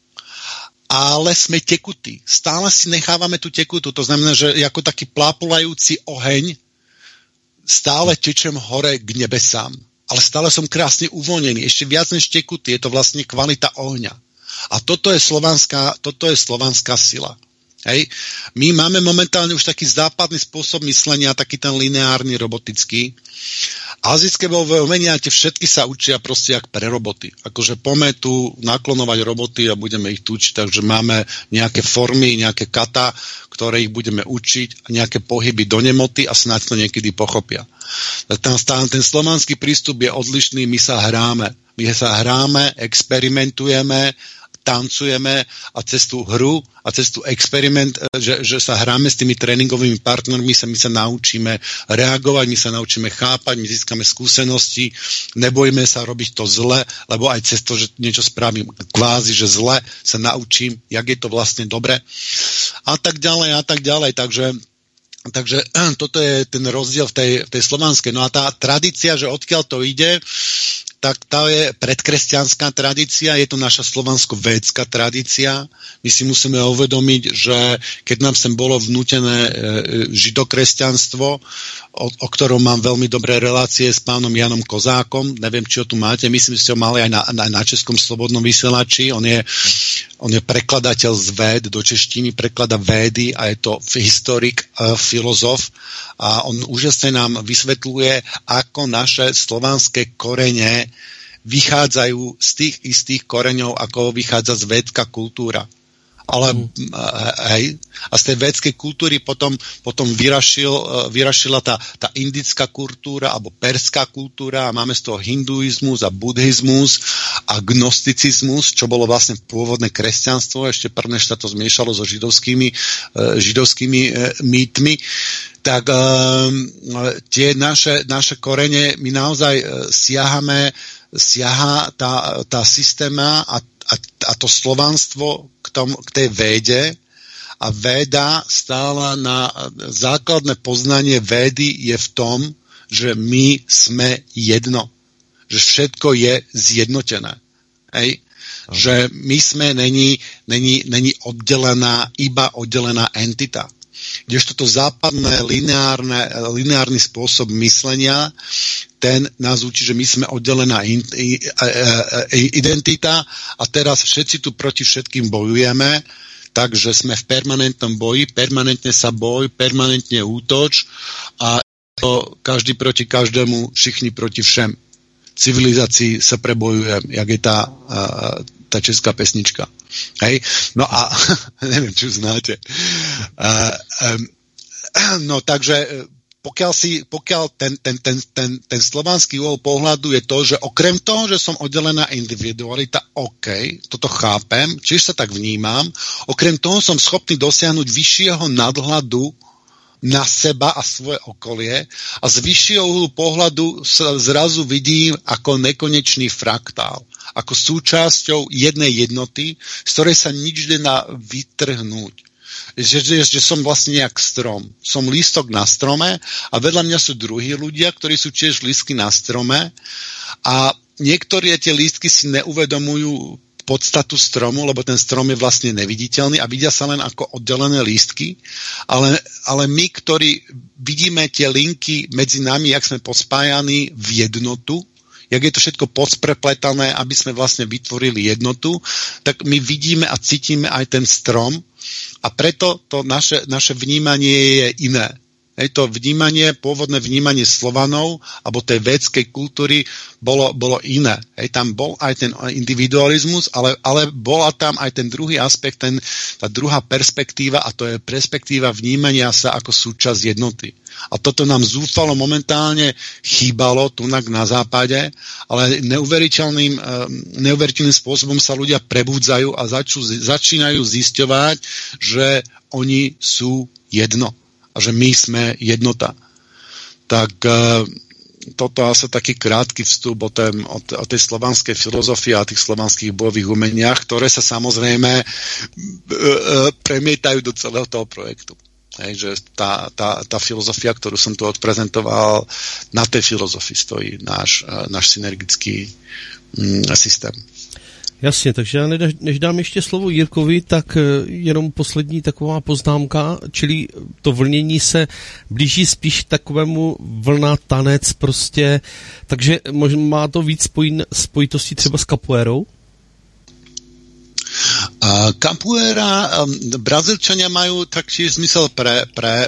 ale sme tekutí. Stále si nechávame tú tekutu. To znamená, že ako taký plápolajúci oheň stále tečem hore k nebesám. Ale stále som krásne uvoľnený. Ešte viac než tekutý. Je to vlastne kvalita ohňa. A toto je slovanská sila. My máme momentálne už taký západný spôsob myslenia, taký ten lineárny, robotický. Azijské bojové umenia, tie všetky sa učia proste jak pre roboty. Akože poďme tu naklonovať roboty a budeme ich tučiť, takže máme nejaké formy, nejaké kata, ktoré ich budeme učiť, nejaké pohyby do nemoty a snáď to niekedy pochopia. Ten slovanský prístup je odlišný, my sa hráme, experimentujeme, tancujeme a cez tú hru a cez tú experiment, že sa hráme s tými tréningovými partnermi, my sa naučíme reagovať, my sa naučíme chápať, my získame skúsenosti, nebojme sa robiť to zle, lebo aj cez to, že niečo spravím kvázi, že zle, sa naučím, jak je to vlastne dobre a tak ďalej. Takže toto je ten rozdiel v tej slovanskej. No a tá tradícia, že odkiaľ to ide, tak tá je predkresťanská tradícia, je to naša slovansko-védská tradícia. My si musíme uvedomiť, že keď nám sem bolo vnútené židokresťanstvo, o ktorom mám veľmi dobré relácie s pánom Janom Kozákom, neviem, či ho tu máte, myslím, že ste ho mali aj na Českom slobodnom vysielači, on je prekladateľ z Véd do češtiny, preklada Védy a je to historik, filozof a on úžasne nám vysvetľuje, ako naše slovanské korene vychádzajú z tých istých koreňov, ako vychádza z védská kultúra. Ale hej, a z tej védskej kultúry potom vyrašila tá indická kultúra alebo perská kultúra a máme z toho hinduizmus a buddhizmus a gnosticizmus, čo bolo vlastne pôvodné kresťanstvo, ešte prvne sa to zmiešalo so židovskými mýtmi. Tak tie naše korene, my naozaj siaha tá systéma a to slovanstvo k tej véde a véda stála na základné poznanie védy je v tom, že my sme jedno. Že všetko je zjednotené. Hej? Že my sme není oddelená entita. Kdežto to západné lineárny spôsob myslenia, ten nás učí, že my sme oddelená identita a teraz všetci tu proti všetkým bojujeme, takže sme v permanentnom boji, permanentne sa permanentne útoč a to každý proti každému, všichni proti všem. Civilizácii sa prebojujem, jak je tá česká pesnička. Hej? No a neviem, či znáte. No takže pokiaľ ten slovanský uhol pohľadu je to, že okrem toho, že som oddelená individualita, OK, toto chápem, čiže sa tak vnímam, okrem toho som schopný dosiahnuť vyššieho nadhľadu na seba a svoje okolie a z vyššieho uhlu pohľadu sa zrazu vidím ako nekonečný fraktál, ako súčasťou jednej jednoty, z ktorej sa nič nedá vytrhnúť. Že som vlastne nejak strom. Som lístok na strome a vedľa mňa sú druhí ľudia, ktorí sú tiež lístky na strome a niektorí tie lístky si neuvedomujú podstatu stromu, lebo ten strom je vlastne neviditeľný a vidia sa len ako oddelené lístky, ale my, ktorí vidíme tie linky medzi nami, jak sme pospájaní v jednotu, jak je to všetko posprepletané, aby sme vlastne vytvorili jednotu, tak my vidíme a cítime aj ten strom a preto to naše vnímanie je iné. Hej, to pôvodné vnímanie Slovanov alebo tej védskej kultúry bolo iné. Hej, tam bol aj ten individualizmus, ale bola tam aj ten druhý aspekt, tá druhá perspektíva a to je perspektíva vnímania sa ako súčasť jednoty. A toto nám zúfalo momentálne chýbalo tunak na západe, ale neuveriteľným spôsobom sa ľudia prebudzajú a začínajú zisťovať, že oni sú jedno. A že my sme jednota. Tak toto asi taký krátky vstup o tej slovanskej filozofii a tých slovanských bojových umeniach, ktoré sa samozrejme premietajú do celého toho projektu. Hej, že tá filozofia, ktorú som tu odprezentoval, na tej filozofii stojí náš synergický systém. Jasně, takže já než dám ještě slovo Jirkovi, tak jenom poslední taková poznámka, čili to vlnění se blíží spíš takovému vlna tanec prostě, takže má to víc spojitosti třeba s capoeirou? Capoeira, Brazílčania majú taktiež zmysel pre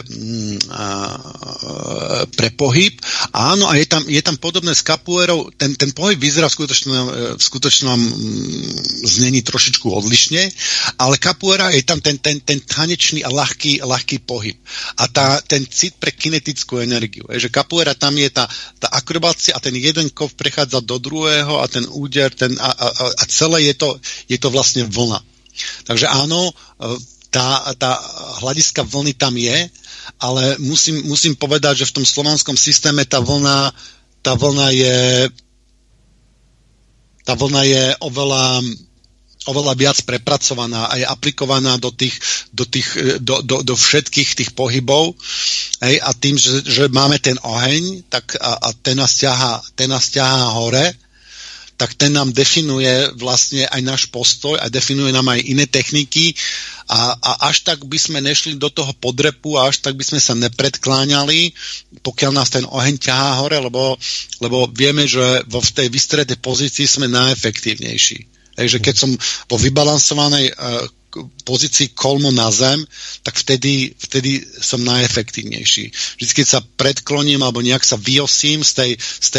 pohyb. Áno, a je tam podobné s capoeirou. Ten pohyb vyzerá v skutočnom znení trošičku odlišne, ale capoeira je tam ten tanečný a ľahký pohyb. A ten cit pre kinetickú energiu. Že capoeira tam je tá akrobácia a ten jeden kov prechádza do druhého a ten úder, a celé je to vlastne vlna. Takže áno, tá hľadiska vlny tam je, ale musím povedať, že v tom slovanskom systéme tá vlna oveľa viac prepracovaná a je aplikovaná do všetkých tých pohybov. Hej, a tým, že máme ten oheň, tak a ten nás ťahá hore, tak ten nám definuje vlastne aj náš postoj a definuje nám aj iné techniky a až tak by sme nešli do toho podrepu a až tak by sme sa nepredkláňali, pokiaľ nás ten oheň ťahá hore, lebo vieme, že v tej vystretej pozícii sme najefektívnejší. Takže keď som po vybalansovanej pozícii kolmo na zem, tak vtedy som najefektívnejší. Vždy, keď sa predkloním alebo nejak sa vyosím z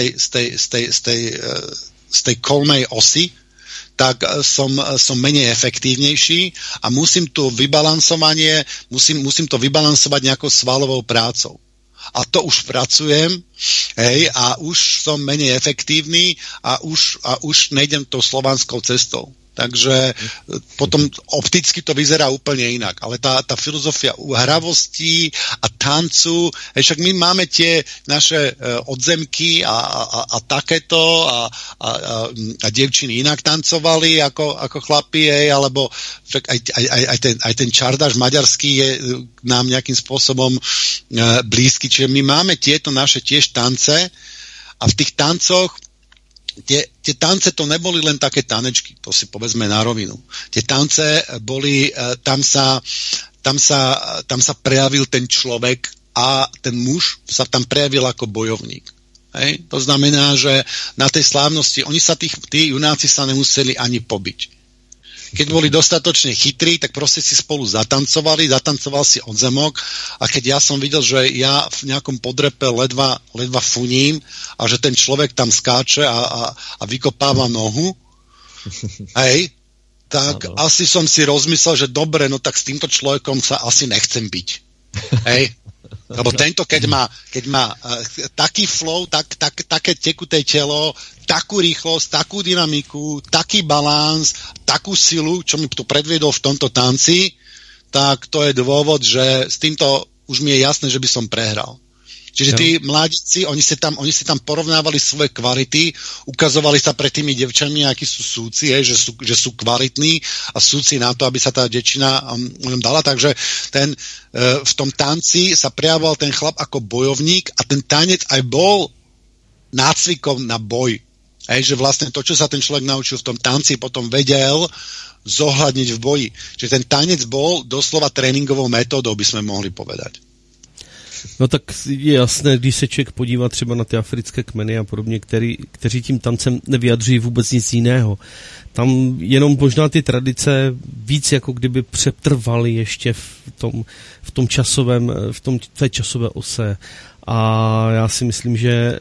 tej kolmej osy, tak som menej efektívnejší a musím to vybalansovať nejakou svalovou prácou. A to už pracujem, a už som menej efektívny a už nejdem tou slovanskou cestou. Takže potom opticky to vyzerá úplne inak. Ale tá filozofia hravosti a tancu, však my máme tie naše odzemky a takéto a dievčiny inak tancovali ako chlapi, alebo však aj ten čardáš maďarský je nám nejakým spôsobom blízky. Čiže my máme tieto naše tiež tance a v tých tancoch tie tance to neboli len také tanečky, to si povedzme na rovinu. Tie tance boli, tam sa prejavil ten človek a ten muž sa tam prejavil ako bojovník. Hej? To znamená, že na tej slávnosti, tí junáci sa nemuseli ani pobiť. Keď boli dostatočne chytrí, tak proste si spolu zatancoval si odzemok a keď ja som videl, že ja v nejakom podrepe ledva funím a že ten človek tam skáče a vykopáva nohu, tak asi som si rozmyslel, že dobre, no tak s týmto človekom sa asi nechcem byť. Lebo tento, keď má taký flow, také tekuté telo, takú rýchlosť, takú dynamiku, taký balans, takú silu, čo mi tu predviedol v tomto tanci, tak to je dôvod, že s týmto už mi je jasné, že by som prehral. Čiže tí mladíci, oni si tam porovnávali svoje kvality, ukazovali sa pred tými devčami, akí sú súci, že sú kvalitní a súci na to, aby sa tá devčina dala. Takže v tom tanci sa prejavoval ten chlap ako bojovník a ten tanec aj bol nácvikom na boj. Že vlastne to, čo sa ten človek naučil v tom tanci, potom vedel zohľadniť v boji. Čiže ten tanec bol doslova tréninkovou metódou, by sme mohli povedať. No tak je jasné, když se člověk podívá třeba na ty africké kmeny a podobně, kteří tím tancem nevyjadřují vůbec nic jiného. Tam jenom možná ty tradice víc jako kdyby přetrvaly ještě v té časové ose. A já si myslím, že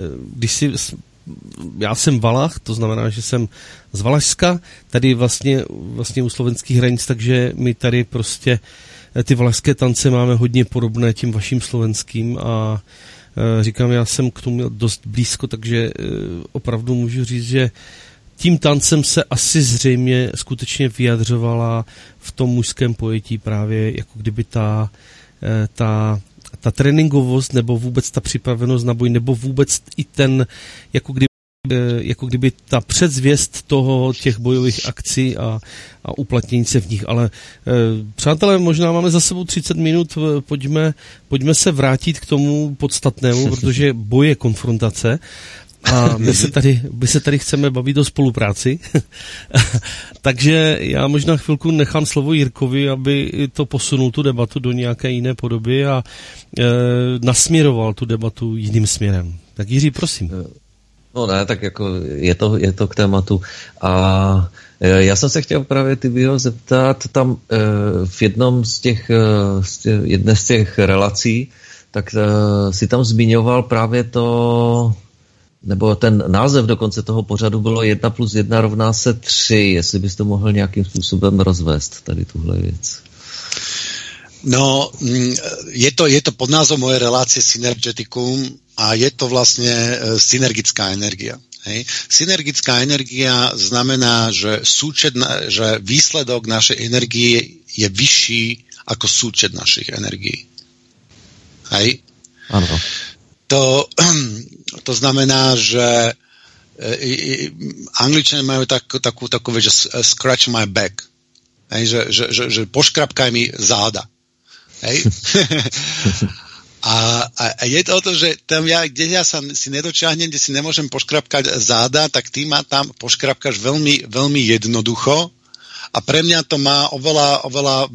já jsem Valach, to znamená, že jsem z Valašska, tady vlastně u slovenských hranic, takže my tady prostě ty valašské tance máme hodně podobné tím vaším slovenským a říkám, já jsem k tomu měl dost blízko, takže opravdu můžu říct, že tím tancem se asi zřejmě skutečně vyjadřovala v tom mužském pojetí právě jako kdyby ta tréninkovost nebo vůbec ta připravenost na boj, nebo vůbec i ten jako kdyby ta předzvěst těch bojových akcí a uplatnění se v nich. Ale přátelé, možná máme za sebou 30 minut, pojďme se vrátit k tomu podstatnému, protože boj je konfrontace a my se tady chceme bavit o spolupráci. Takže já možná chvilku nechám slovo Jirkovi, aby to posunul tu debatu do nějaké jiné podoby a nasměroval tu debatu jiným směrem. Tak Jiří, prosím. No ne, tak jako je to k tématu. A já jsem se chtěl právě Tibiho zeptat, tam v jedné z těch relací, tak si tam zmiňoval právě to, nebo ten název dokonce toho pořadu bylo 1+1 rovná se 3, jestli bys to mohl nějakým způsobem rozvést, tady tuhle věc. No, je to pod názvom mojej relácie Synergeticum a je to vlastne synergická energia. Hej. Synergická energia znamená, že výsledok našej energie je vyšší ako súčet našich energií. Hej. Áno. To znamená, že Angličania majú takú vec, že scratch my back. Hej, že poškrapkaj mi záda. Hej? A je to o to, že tam kde ja sa si nedočiahnem, kde si nemôžem poškrapkať záda, tak ty ma tam poškrapkáš veľmi, veľmi jednoducho a pre mňa to má oveľa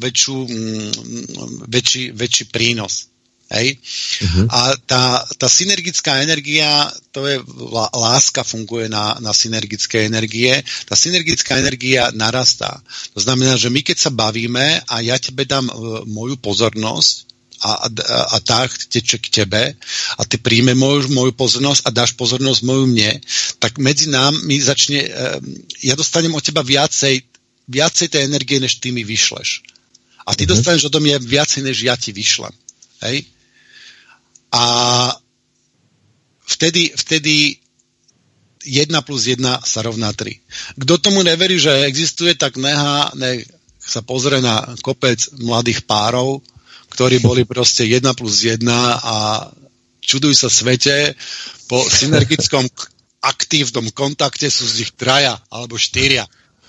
väčší prínos. Hej? A tá synergická energia, to je láska funguje na synergické energie. Tá synergická energia narastá. To znamená, že my keď sa bavíme a ja tebe dám moju pozornosť a tak teče k tebe a ty príjme moju pozornosť a dáš pozornosť moju mne, tak medzi námi začne, ja dostanem od teba viacej tej energie, než ty mi vyšleš. A ty dostaneš odo mňa viacej, než ja ti vyšlem. Hej? A vtedy 1 plus 1 sa rovná 3. Kto tomu neverí, že existuje, tak nech sa pozrie na kopec mladých párov, ktorí boli proste 1 plus 1 a čuduj sa svete, po synergickom aktívnom kontakte sú z nich 3 alebo 4.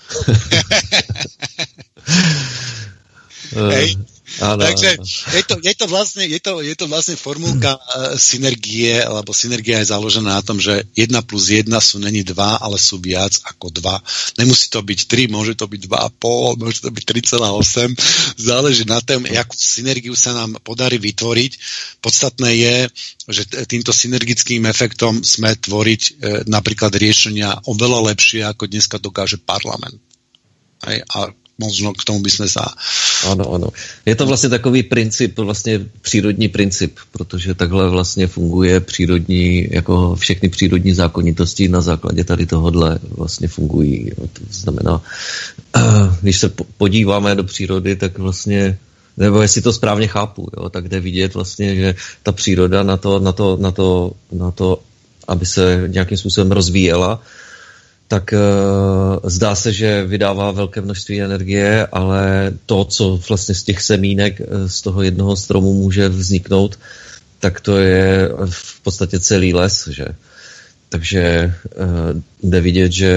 Hej. Takže je to vlastne formulka synergie, lebo synergia je založená na tom, že 1 plus 1 není 2, ale sú viac ako 2. Nemusí to byť 3, môže to byť 2,5, môže to byť 3,8. Záleží na tom, akú synergiu sa nám podarí vytvoriť. Podstatné je, že týmto synergickým efektom sme tvoriť napríklad riešenia oveľa lepšie, ako dneska dokáže parlament. A možno k tomu by sme sa... Ano. Je to vlastně takový princip, vlastně přírodní princip, protože takhle vlastně funguje přírodní, jako všechny přírodní zákonitosti na základě tady tohodle vlastně fungují. To znamená, když se podíváme do přírody, tak vlastně, nebo jestli to správně chápu, jo, tak jde vidět vlastně, že ta příroda na to, aby se nějakým způsobem rozvíjela, tak zdá se, že vydává velké množství energie, ale to, co vlastně z těch semínek z toho jednoho stromu může vzniknout, tak to je v podstatě celý les, že? Takže jde vidět, že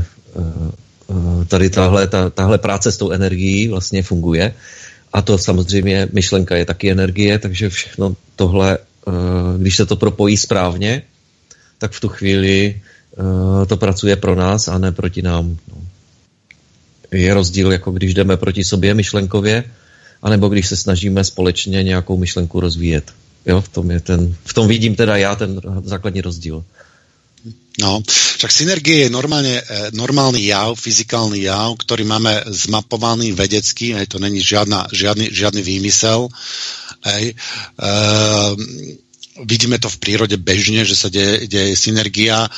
tady tahle práce s tou energií vlastně funguje. A to samozřejmě myšlenka je taky energie, takže všechno tohle, když se to propojí správně, tak v tu chvíli to pracuje pro nás a ne proti nám. No. Je rozdíl, jako když jdeme proti sobě myšlenkově, anebo když se snažíme společně nějakou myšlenku rozvíjet. Jo, v tom vidím teda já ten základní rozdíl. No, však synergie je normálny jav, fyzikálny jav, ktorý máme zmapovaný vedecky, to není žiadny výmysel. Vidíme to v prírode bežne, že sa deje synergia.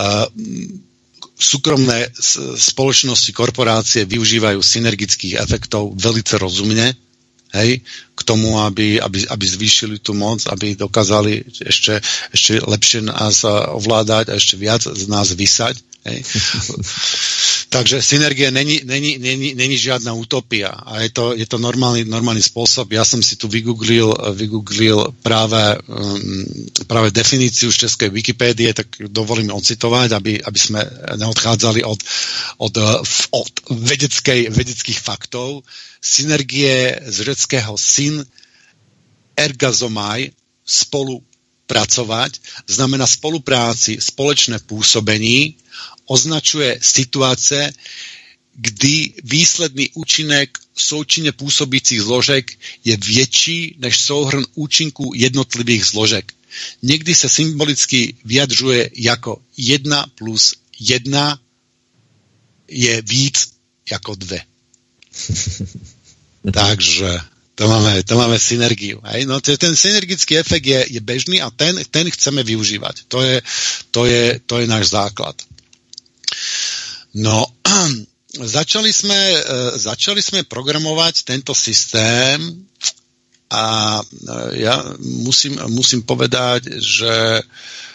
Súkromné spoločnosti, korporácie využívajú synergických efektov velice rozumne, k tomu, aby zvýšili tú moc, aby dokázali ešte lepšie nás ovládať a ešte viac z nás vysať. Takže synergia není žiadna utopia a je to normálny spôsob. Ja som si tu vygooglil práve definíciu z českej Wikipédie, tak dovolím ocitovať, aby sme neodchádzali od vedeckých faktov. Synergie z řeckého syn ergazomai, spolupracovať, znamená spolupráci, společné pôsobení, označuje situace, kdy výsledný účinek součinně působících zložek je větší než souhrn účinků jednotlivých zložek. Někdy se symbolicky vyjadřuje jako 1 plus 1 je víc jako 2. Takže to máme synergiu. No, ten synergický efekt je bežný a ten chceme využívať. To je náš základ. No, začali sme programovať tento systém a ja musím povedať, že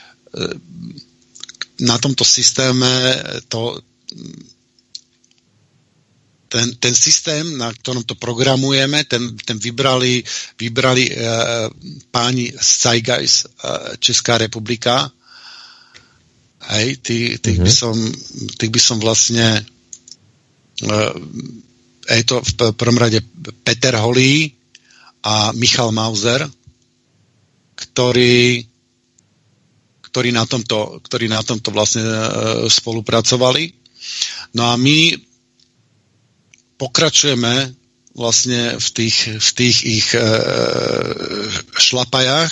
na tomto systéme ten systém, na ktorom to programujeme, ten vybrali páni z Zeitgeist, Česká republika. Tých by som vlastne je to v prvom rade Peter Holý a Michal Mauser. ktorí na tomto vlastne spolupracovali. No a my pokračujeme vlastne v tých ich šlapajách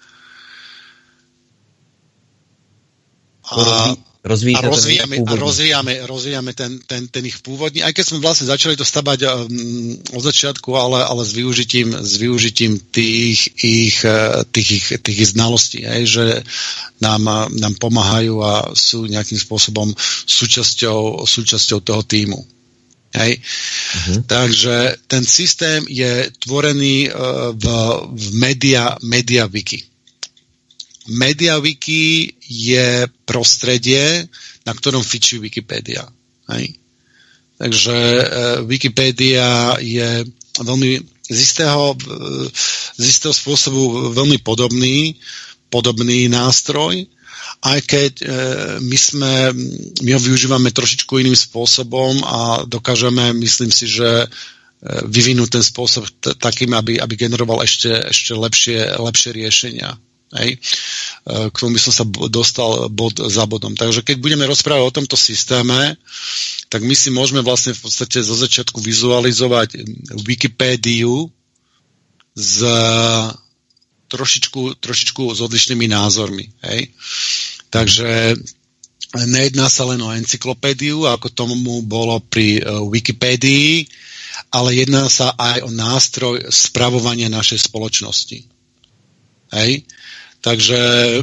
a rozvíjame ten ich pôvodný, aj keď sme vlastne začali to stavať od začiatku, ale s využitím tých ich znalostí, že nám pomáhajú a sú nejakým spôsobom súčasťou toho tímu. Hej. Takže ten systém je tvorený v MediaWiki. MediaWiki je prostredie, na ktorom fičí Wikipedia. Hej. Takže Wikipedia je veľmi z istého spôsobu veľmi podobný nástroj, aj keď my ho využívame trošičku iným spôsobom a dokážeme, myslím si, že vyvinúť ten spôsob takým, aby generoval ešte lepšie riešenia. Hej. K tomu by som sa dostal bod za bodom. Takže keď budeme rozprávať o tomto systéme, tak my si môžeme vlastne v podstate zo začiatku vizualizovať Wikipédiu s trošičku s odlišnými názormi. Hej. Takže nejedná sa len o encyklopédiu, ako tomu bolo pri Wikipédii, ale jedná sa aj o nástroj spravovania našej spoločnosti. Hej. Takže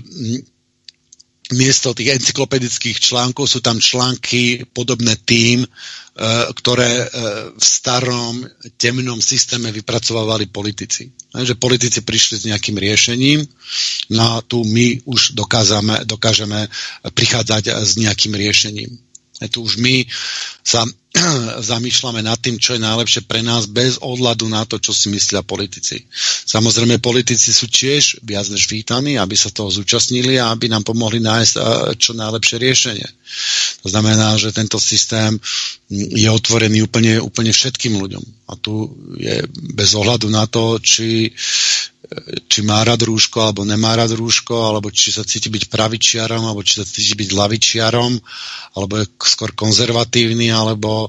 miesto tých encyklopedických článkov sú tam články podobné tým, ktoré v starom temnom systéme vypracovávali politici. Že politici prišli s nejakým riešením, no a tu my už dokážeme prichádzať s nejakým riešením. Tu už my sa zamýšľame nad tým, čo je najlepšie pre nás bez ohľadu na to, čo si myslia politici. Samozrejme, politici sú tiež viac než vítaní, aby sa toho zúčastnili a aby nám pomohli nájsť čo najlepšie riešenie. To znamená, že tento systém je otvorený úplne všetkým ľuďom. A tu je bez ohľadu na to, či má rád rúško, alebo nemá rád rúško, alebo či sa cíti byť pravičiarom, alebo či sa cíti byť ľavičiarom, alebo je skôr konzervatívny, alebo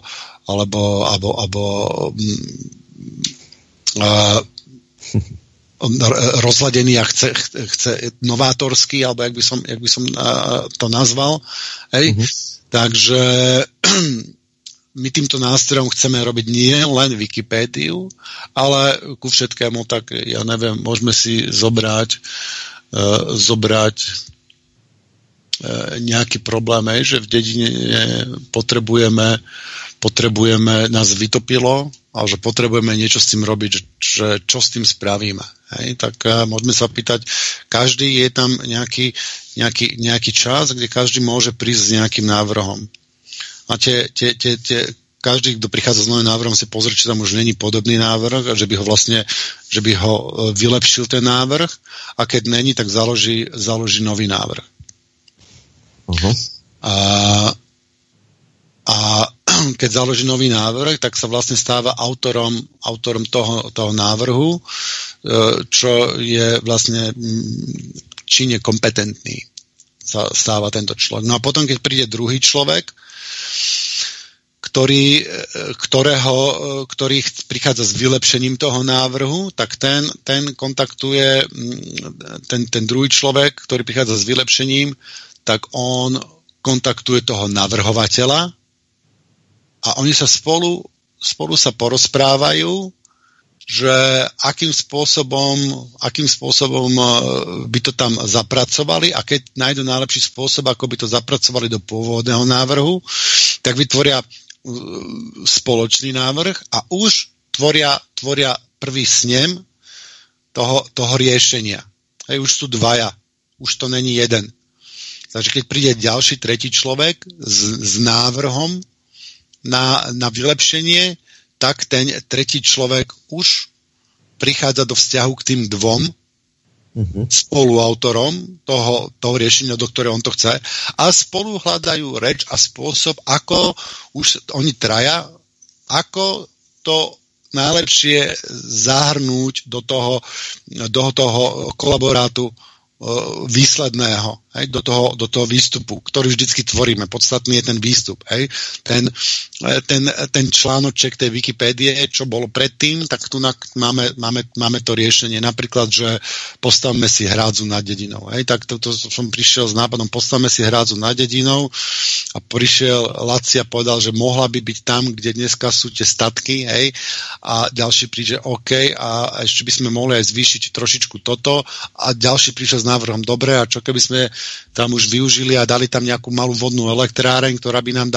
rozladený a chce novátorský, alebo jak by som to nazval. Hej? Takže my týmto nástrojom chceme robiť nie len Wikipédiu, ale ku všetkému, tak ja neviem, môžeme si zobrať nejaký problém, že v dedine potrebujeme, nás vytopilo a že potrebujeme niečo s tým robiť, že čo s tým spravíme. Hej? Tak môžeme sa pýtať, každý je tam nejaký čas, kde každý môže prísť s nejakým návrhom. A každý, kto prichádza s novým návrhom, si pozrie, či tam už není podobný návrh, že by ho vylepšil ten návrh, a keď není, tak založí nový návrh. A keď založí nový návrh, tak sa vlastne stáva autorom toho návrhu, čo je vlastne čine kompetentný. Stáva tento človek. No a potom, keď príde druhý človek, ktorý prichádza s vylepšením toho návrhu, tak ten kontaktuje ten druhý človek, ktorý prichádza s vylepšením, tak on kontaktuje toho navrhovateľa a oni sa spolu sa porozprávajú, že akým spôsobom by to tam zapracovali, a keď nájdu najlepší spôsob, ako by to zapracovali do pôvodného návrhu, tak vytvoria spoločný návrh a už tvoria prvý snem toho riešenia. Hej, už sú dvaja, už to není jeden. Takže keď príde ďalší, tretí človek s návrhom na vylepšenie, tak ten tretí človek už prichádza do vzťahu k tým dvom spoluautorom toho riešenia, do ktorého on to chce, a spolu hľadajú reč a spôsob, ako už oni traja, ako to najlepšie zahrnúť do toho kolaborátu výsledného, hej, do toho výstupu, ktorý vždycky tvoríme. Podstatný je ten výstup. Hej. Ten článoček tej Wikipédie, čo bolo predtým, tak tu máme to riešenie. Napríklad, že postavme si hrádzu nad dedinou. Hej. Tak to som prišiel s nápadom, postavme si hrádzu nad dedinou a prišiel Laci a povedal, že mohla by byť tam, kde dneska sú tie statky, hej, a ďalší príde OK, a ešte by sme mohli aj zvýšiť trošičku toto, a ďalší prišiel s návrhom, dobre, a čo keby sme tam už využili a dali tam nejakú malú vodnú elektráreň, ktorá by nám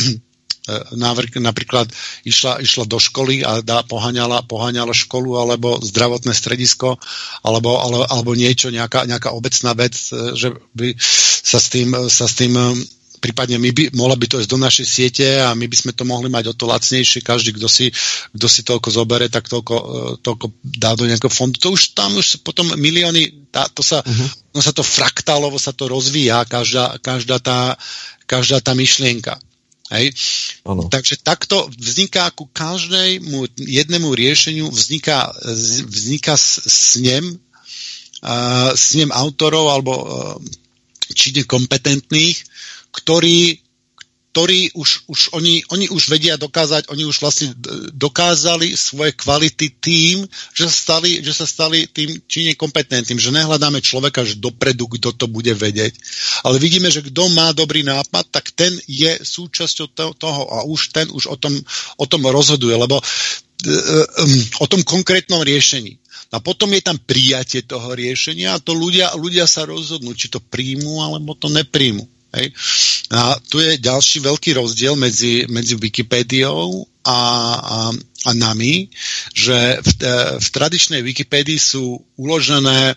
napríklad išla do školy a poháňala školu alebo zdravotné stredisko alebo niečo, nejaká obecná vec, že by sa s tým prípadne mohla by to ísť do našej siete a my by sme to mohli mať o to lacnejšie. Každý, kto si toľko zobere, tak toľko dá do nejakého fondu. To už tam už potom milióny, no sa to fraktálovo sa to rozvíja, každá tá myšlienka. Hej? Takže takto vzniká ku každému jednému riešeniu vzniká snem autorov alebo čine kompetentných, ktorí už oni už vedia dokázať, oni už vlastne dokázali svoje kvality tým, že sa stali tým čine kompetentným, že nehľadáme človeka že dopredu, kto to bude vedieť. Ale vidíme, že kto má dobrý nápad, tak ten je súčasťou toho a ten už o tom rozhoduje, lebo o tom konkrétnom riešení. A potom je tam prijatie toho riešenia a to ľudia sa rozhodnú, či to príjmu, alebo to nepríjmu. Hej. A tu je ďalší veľký rozdiel medzi Wikipédiou a nami, že v tradičnej Wikipédii sú uložené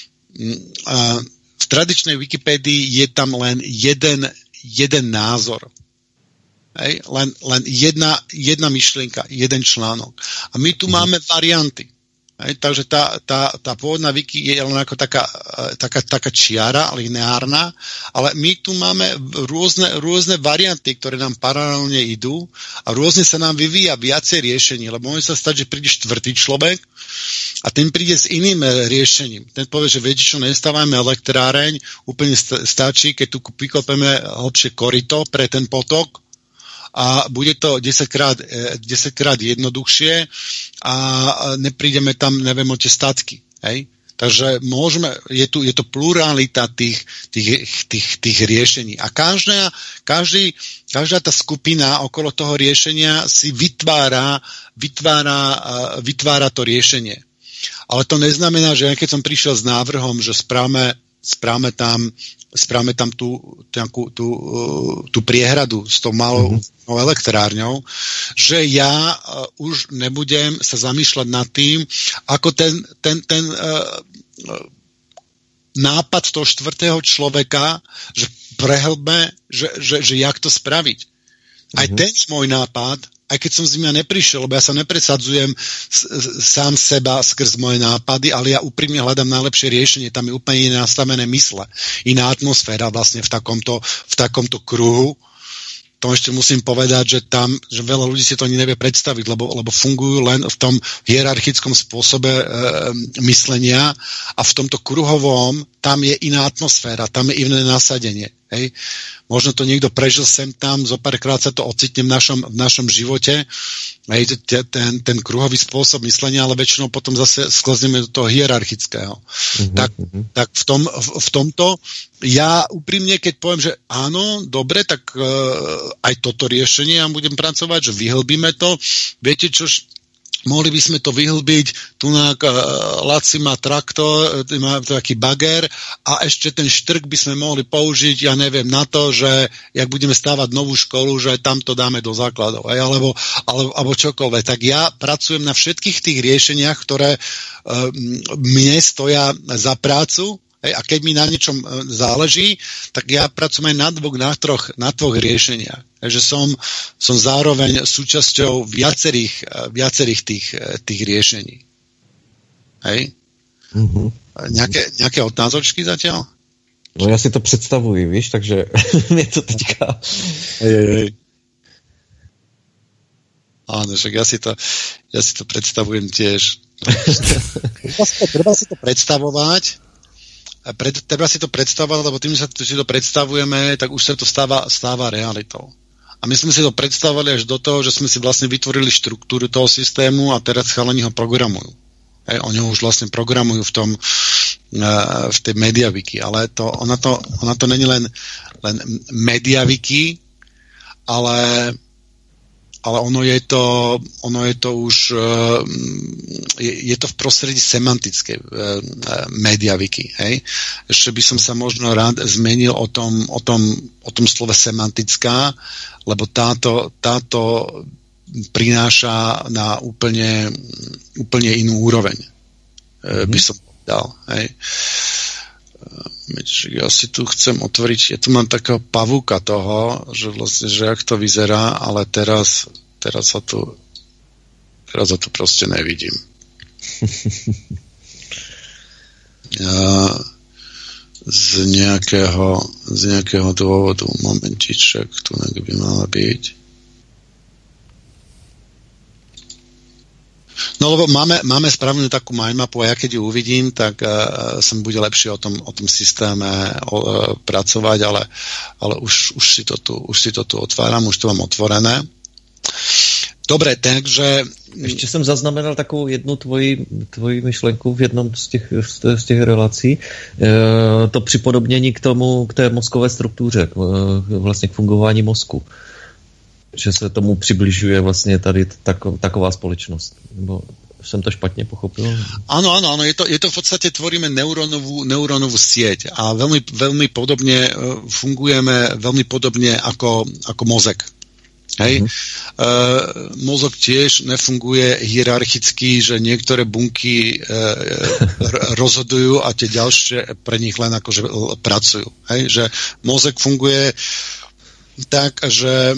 v tradičnej Wikipédii je tam len jeden názor. Hej. Len jedna myšlienka, jeden článok. A my tu máme varianty. Hej, takže tá pôvodná wiki je len ako taká čiara lineárna, ale my tu máme rôzne varianty, ktoré nám paralelne idú a rôzne sa nám vyvíja viacej riešení, lebo môže sa stať, že príde štvrtý človek a ten príde s iným riešením. Ten povie, že viete čo, nestávajme elektráreň, úplne stačí, keď tu vykopeme hlbšie koryto pre ten potok, a bude to 10 krát jednoduchšie a neprídeme tam, neviem, o tie statky. Hej? Takže je to pluralita tých riešení. A každá tá skupina okolo toho riešenia si vytvára to riešenie. Ale to neznamená, že keď som prišiel s návrhom, že správame tam tú priehradu s tou malou elektrárňou, že ja už nebudem sa zamýšľať nad tým, ako ten nápad toho štvrtého človeka, že prehlbe, že jak to spraviť. Aj ten môj nápad, aj keď som z mňa neprišiel, lebo ja sa nepresadzujem sám seba skrz moje nápady, ale ja úprimne hľadám najlepšie riešenie. Tam je úplne iné nastavené mysle. Iná atmosféra vlastne v takomto kruhu. To ešte musím povedať, že veľa ľudí si to ani nevie predstaviť, lebo fungujú len v tom hierarchickom spôsobe myslenia a v tomto kruhovom tam je iná atmosféra, tam je iné nasadenie. Hej. Možno to niekto prežil sem tam, zo párkrát sa to ocitne v našom živote, hej, ten kruhový spôsob myslenia, ale väčšinou potom zase sklzneme do toho hierarchického. Tak v tomto ja úprimne, keď poviem, že áno, dobre, tak aj toto riešenie ja budem pracovať, že vyhlbíme to. Viete čo, mohli by sme to vyhlbiť, tunak Laci má traktor, má taký bager a ešte ten štrk by sme mohli použiť, ja neviem, na to, že jak budeme stávať novú školu, že tam to dáme do základov, alebo čokoľvek. Tak ja pracujem na všetkých tých riešeniach, ktoré mne stoja za prácu. A keď mi na niečom záleží, tak ja pracujem aj na troch riešeniach. Takže som zároveň súčasťou viacerých tých riešení. Hej? Nejaké otázočky zatiaľ? No ja si to představuji, víš, takže mě to teďka... Áno, však ja si to predstavujem tiež. Treba si to predstavovať, lebo tým, že si to predstavujeme, tak už sa to stáva realitou. A my sme si to predstavovali až do toho, že sme si vlastne vytvorili štruktúru toho systému a teraz chalani ho programujú. Oni ho už vlastne programujú v tej MediaWiki, ale ona to není len MediaWiki, ale ono je to už je to v prostredí semantickej MediaWiki, hej. Ešte by som sa možno rád zmenil o tom slove semantická, lebo táto prináša na úplne inú úroveň, by som povedal, hej. Ja si tu chcem otvoriť, ja tu mám takého pavúka toho, že vlastne, že jak to vyzerá, ale teraz sa tu proste nevidím. Z nejakého dôvodu, momentiček, tu by mala byť. No lebo máme spravenú takú mindmapu a ja keď ju uvidím, tak sa mi bude lepšie o tom systéme pracovať, ale už si to tu otváram, už to mám otvorené. Dobre, takže... Ještě jsem zaznamenal takovou jednu tvoji myšlenku v jednom z těch relací. To připodobnění k té mozkové struktuře, vlastně k fungování mozku. Že se tomu přibližuje vlastně tady taková společnost. Nebo jsem to špatně pochopil? Áno, je to v podstate tvoríme neurónovú sieť a veľmi podobne fungujeme, veľmi podobne ako mozek. Hej? Mozog tiež nefunguje hierarchicky, že niektoré bunky rozhodujú a tie ďalšie pre nich len akože pracujú. Hej? Že mozog funguje tak, že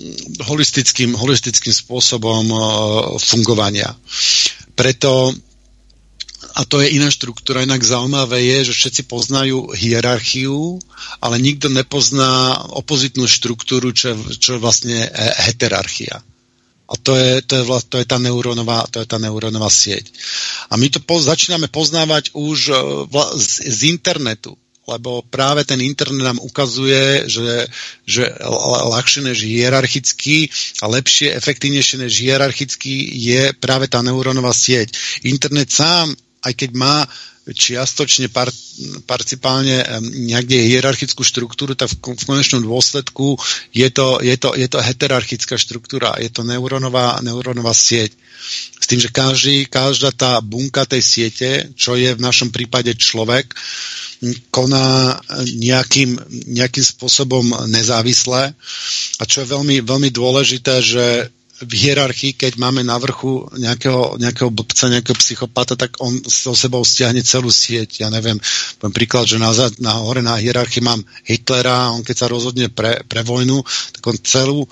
holistickým spôsobom fungovania. Preto, a to je iná štruktúra, inak zaujímavé je, že všetci poznajú hierarchiu, ale nikto nepozná opozitnú štruktúru, čo je vlastne heterarchia. A to je tá neurónová sieť. A my to začíname poznávať už z internetu, lebo práve ten internet nám ukazuje, že ľahšie než hierarchicky a lepšie, efektívnejšie než hierarchicky je práve tá neurónová sieť. Internet sám, aj keď má čiastočne participálne niekde hierarchickú štruktúru, tak v konečnom dôsledku je to heterarchická štruktúra, je to neurónová sieť. S tým, že každá tá bunka tej siete, čo je v našom prípade človek, koná nejakým spôsobom nezávisle. A čo je veľmi, veľmi dôležité, že v hierarchii, keď máme na vrchu nejakého blbca, nejakého psychopata, tak on so sebou stiahne celú sieť. Ja neviem, poviem príklad, že hore na hierarchii mám Hitlera, on keď sa rozhodne pre vojnu, tak on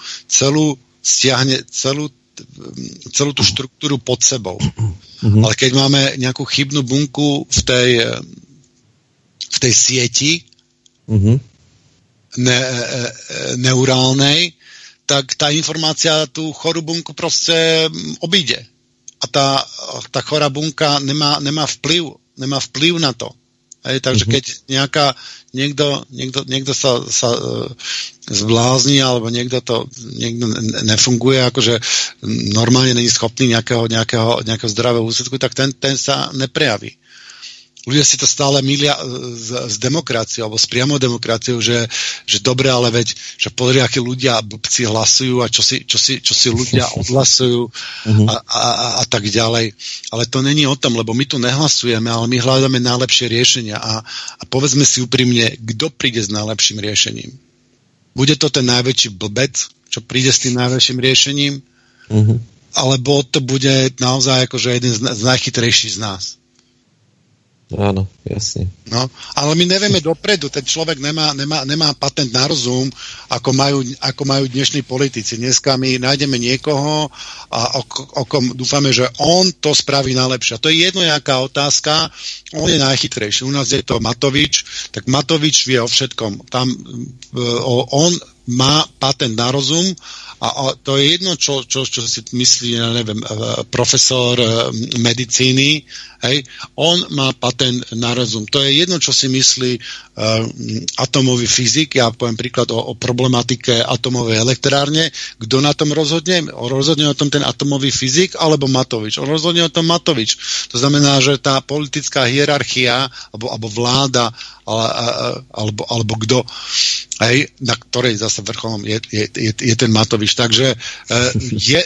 stiahne celú tú štruktúru pod sebou. Mm-hmm. Ale keď máme nejakú chybnú bunku v tej sieti neurálnej, tak tá informácia tú chorú bunku proste obíde. A tá chorá bunka nemá vplyv na to. Takže keď niekto sa zblázni, alebo niekto nefunguje, akože normálne není schopný nejakého zdravého úsledku, tak ten sa neprejaví. Ľudia si to stále milia s demokraciou, alebo s priamou demokraciou, že dobre, ale veď, že pozri, akí ľudia blbci hlasujú a čo si ľudia odhlasujú a tak ďalej. Ale to není o tom, lebo my tu nehlasujeme, ale my hľadáme najlepšie riešenia a povedzme si úprimne, kto príde s najlepším riešením. Bude to ten najväčší blbec, čo príde s tým najväčším riešením? Alebo to bude naozaj akože jeden z najchytrejších z nás? Áno, jasne. No, ale my nevieme dopredu, ten človek nemá patent na rozum, ako majú dnešní politici. Dneska my nájdeme niekoho a o kom dúfame, že on to spraví najlepšie. A to je jedno, jaká otázka, on je najchytrejší. U nás je to Matovič, tak Matovič vie o všetkom. On má patent na rozum A to je jedno, čo si myslí, ja neviem, profesor medicíny, hej, on má patent na rozum. To je jedno, čo si myslí atomový fyzik, ja poviem príklad o problematike atomovej elektrárne, kto na tom rozhodne? Rozhodne o tom ten atomový fyzik alebo Matovič? On rozhodne o tom Matovič. To znamená, že tá politická hierarchia alebo vláda alebo kto, hej, na ktorej zase vrcholom je ten Matovič. Takže je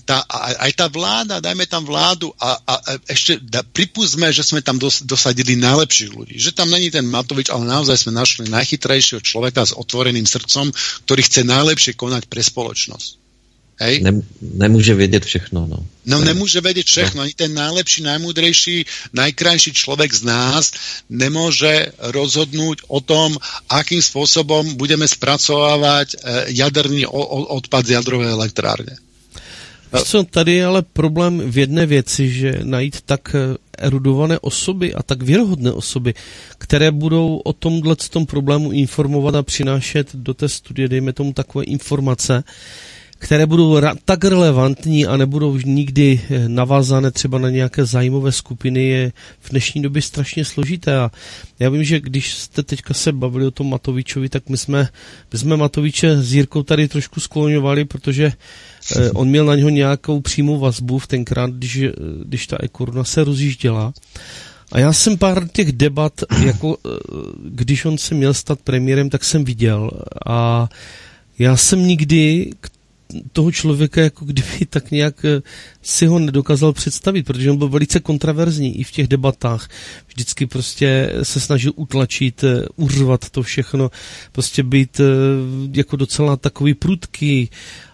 aj tá vláda, dajme tam vládu a ešte pripustme, že sme tam dosadili najlepších ľudí. Že tam není ten Matovič, ale naozaj sme našli najchytrejšieho človeka s otvoreným srdcom, ktorý chce najlepšie konať pre spoločnosť. Hej? Nemôže vedieť všechno. No nemôže vedieť všechno. Ani ten najlepší, najmúdrejší, najkrajší človek z nás nemôže rozhodnúť o tom, akým spôsobom budeme spracovávať jaderný odpad z jadrovej elektrárne. Co, tady je ale problém v jedné věci, že najít tak erudované osoby a tak věrohodné osoby, které budou o tomhletom problému informovat a přinášet do té studie, dejme tomu takové informace, které budou tak relevantní a nebudou nikdy navázané třeba na nějaké zájmové skupiny, je v dnešní době strašně složité. A já vím, že když jste teďka se bavili o tom Matovičovi, tak my jsme Matoviče s Jirkou tady trošku skloňovali, protože on měl na něho nějakou přímou vazbu v tenkrát, když ta e-koruna se rozjížděla. A já jsem pár těch debat, jako když on se měl stát premiérem, tak jsem viděl. A já jsem nikdy toho člověka jako kdyby tak nějak si ho nedokázal představit, protože on byl velice kontraverzní i v těch debatách. Vždycky prostě se snažil utlačit, uřvat to všechno, prostě být jako docela takový prudký.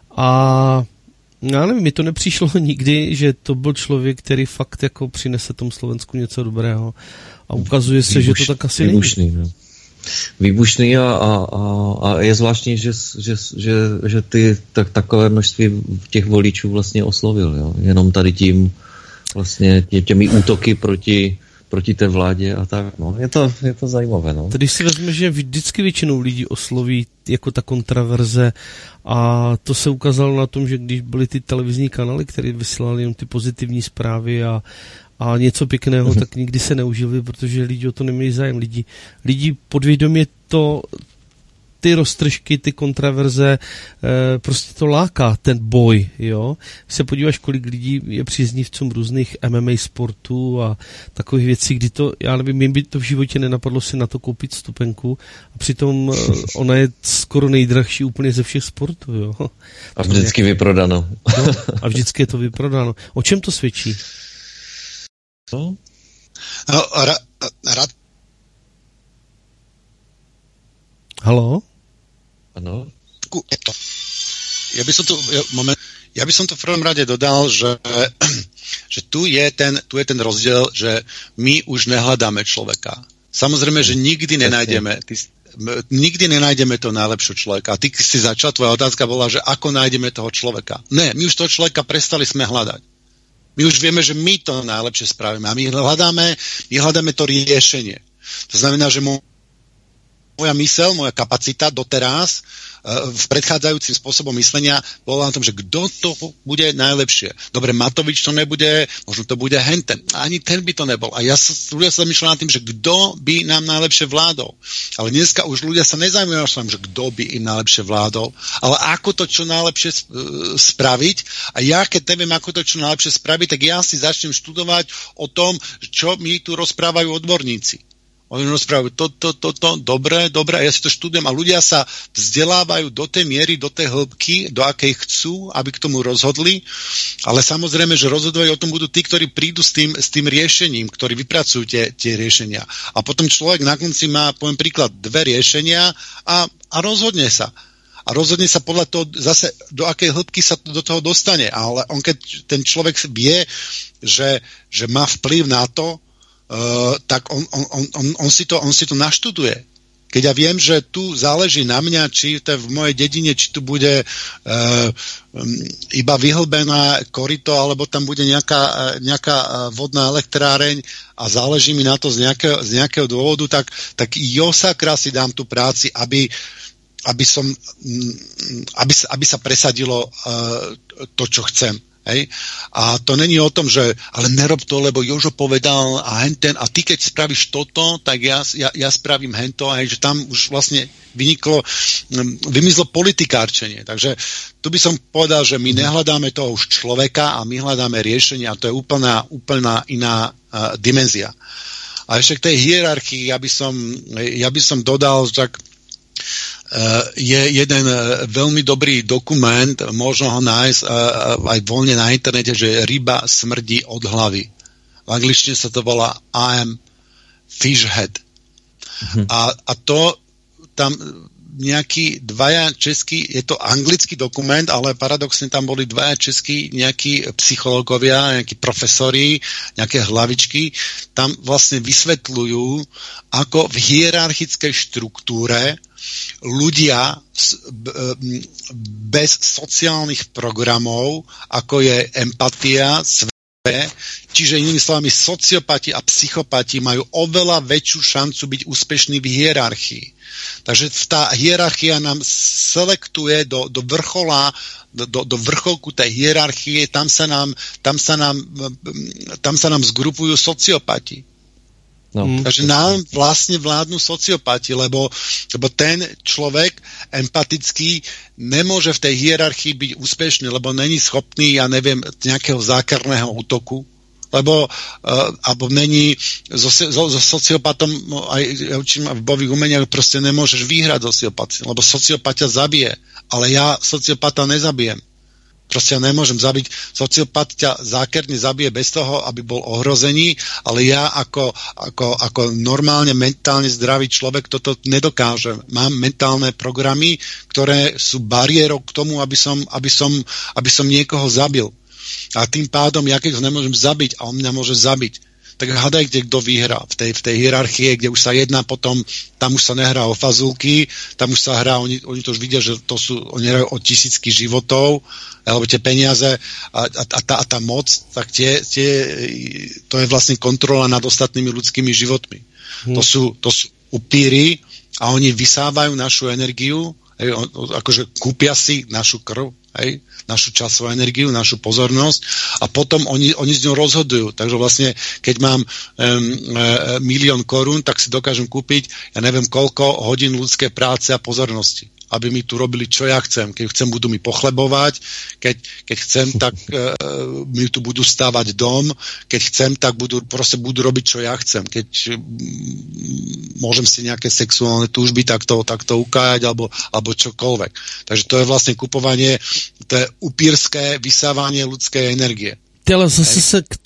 A já nevím, mi to nepřišlo nikdy, že to byl člověk, který fakt jako přinese tomu Slovensku něco dobrého. A ukazuje se, že to tak asi výbušný, není. Výbušný a je zvláštní, že ty takové množství těch voličů vlastně oslovil. Jo? Jenom tady tím vlastně těmi útoky proti té vládě a tak. No. Je to zajímavé. No. Když si vezme, že vždycky většinou lidí osloví jako ta kontraverze a to se ukázalo na tom, že když byly ty televizní kanály, které vysílali jenom ty pozitivní zprávy a něco pěkného, tak nikdy se neužili, protože lidi o to neměli zájem. Lidi podvědomě ty roztržky, ty kontraverze, prostě to láká, ten boj, jo. Když se podíváš, kolik lidí je příznivcům různých MMA sportů a takových věcí, kdy to, já nevím, jim by to v životě nenapadlo si na to koupit vstupenku a přitom ona je skoro nejdražší úplně ze všech sportů, jo. A vždycky vyprodáno. No, a vždycky je to vyprodáno. O čem to svědčí? No, Haló? Áno. Ja by som to v prvom rade dodal, že tu je ten rozdiel, že my už nehľadáme človeka. Samozrejme, že nikdy nenájdeme toho najlepšieho človeka. A ty si začal, tvoja otázka bola, že ako nájdeme toho človeka. Ne, my už toho človeka prestali sme hľadať. My už vieme, že my to najlepšie spravíme. A my hľadáme to riešenie. To znamená, že moja myseľ, moja kapacita doteraz v predchádzajúcim spôsobom myslenia bola na tom, že kto to bude najlepšie. Dobre, Matovič to nebude, možno to bude henten. Ani ten by to nebol. A ľudia sa zamýšľali nad tým, že kto by nám najlepšie vládol. Ale dneska už ľudia sa nezaujímajú, že kto by im najlepšie vládol, ale ako to čo najlepšie spraviť. A ja, keď neviem, ako to čo najlepšie spraviť, tak ja si začnem študovať o tom, čo mi tu rozprávajú odborníci. Oni rozprávajú dobre, a ja si to študujem a ľudia sa vzdelávajú do tej miery, do tej hĺbky, do akej chcú, aby k tomu rozhodli, ale samozrejme, že rozhodovať o tom budú tí, ktorí prídu s tým riešením, ktorí vypracujú tie riešenia. A potom človek na konci má, poviem príklad, 2 riešenia a rozhodne sa. A rozhodne sa podľa toho zase, do akej hĺbky sa do toho dostane. Ale keď ten človek vie, že má vplyv na to, tak on si to naštuduje. Keď ja viem, že tu záleží na mňa, či to v mojej dedine, či tu bude iba vyhlbená koryto, alebo tam bude nejaká vodná elektráreň a záleží mi na to z nejakého dôvodu, tak jo sakra si dám tú práci, aby aby sa presadilo to, čo chcem. Hej? A to není o tom, že ale nerob to, lebo Jožo povedal a henten, a ty keď spravíš toto, tak ja spravím hento, a že tam už vlastne vymizlo politikárčenie. Takže tu by som povedal, že my nehľadáme toho už človeka a my hľadáme riešenie, a to je úplná iná dimenzia. A ešte k tej hierarchii ja by som dodal, že tak je jeden veľmi dobrý dokument, možno ho nájsť aj voľne na internete, že ryba smrdí od hlavy. V angličtine sa to volá I am fish head. A to tam nejakí dvaja českí, je to anglický dokument, ale paradoxne tam boli dvaja českí nejakí psychológovia, nejakí profesori, nejaké hlavičky, tam vlastne vysvetľujú, ako v hierarchickej štruktúre ľudia bez sociálnych programov, ako je empatia, čiže inými slovami sociopati a psychopati majú oveľa väčšiu šancu byť úspešní v hierarchii. Takže tá hierarchia nám selektuje do vrchola, do vrcholku tej hierarchie, tam sa nám zgrupujú sociopati. No. Takže nám vlastne vládnu sociopati, lebo ten človek empatický nemôže v tej hierarchii byť úspešný, lebo není schopný, ja neviem, nejakého zákerného útoku, alebo není so sociopatom, aj ja učím v bojových umeniach, proste nemôžeš vyhrať sociopatia, lebo sociopatia zabije, ale ja sociopata nezabijem. Proste ja nemôžem zabiť. Sociopat ťa zákerne zabije bez toho, aby bol ohrozený, ale ja ako normálne mentálne zdravý človek toto nedokážem. Mám mentálne programy, ktoré sú bariérou k tomu, aby som niekoho zabil. A tým pádom, ja keď ho nemôžem zabiť a on mňa môže zabiť, tak hádajte, kto vyhrá v tej hierarchii, kde už sa jedná potom, tam už sa nehrá o fazulky, tam už sa hrá, oni to už vidia, že oni hrajú o tisícky životov, alebo tie peniaze a tá moc, tak to je vlastne kontrola nad ostatnými ľudskými životmi. To sú upíry a oni vysávajú našu energiu, akože kúpia si našu krv, našu časovú energiu, našu pozornosť a potom oni z ňou rozhodujú. Takže vlastne, keď mám 1 000 000 korún, tak si dokážem kúpiť, ja neviem koľko hodín ľudské práce a pozornosti, aby mi tu robili, čo ja chcem. Keď chcem, budú mi pochlebovať, keď chcem, tak mi tu budú stávať dom, keď chcem, tak budú robiť, čo ja chcem. Keď môžem si nejaké sexuálne túžby takto ukájať, alebo čokoľvek. Takže to je vlastne kupovanie, to je upírské vysávanie ľudské energie. Ale zase se k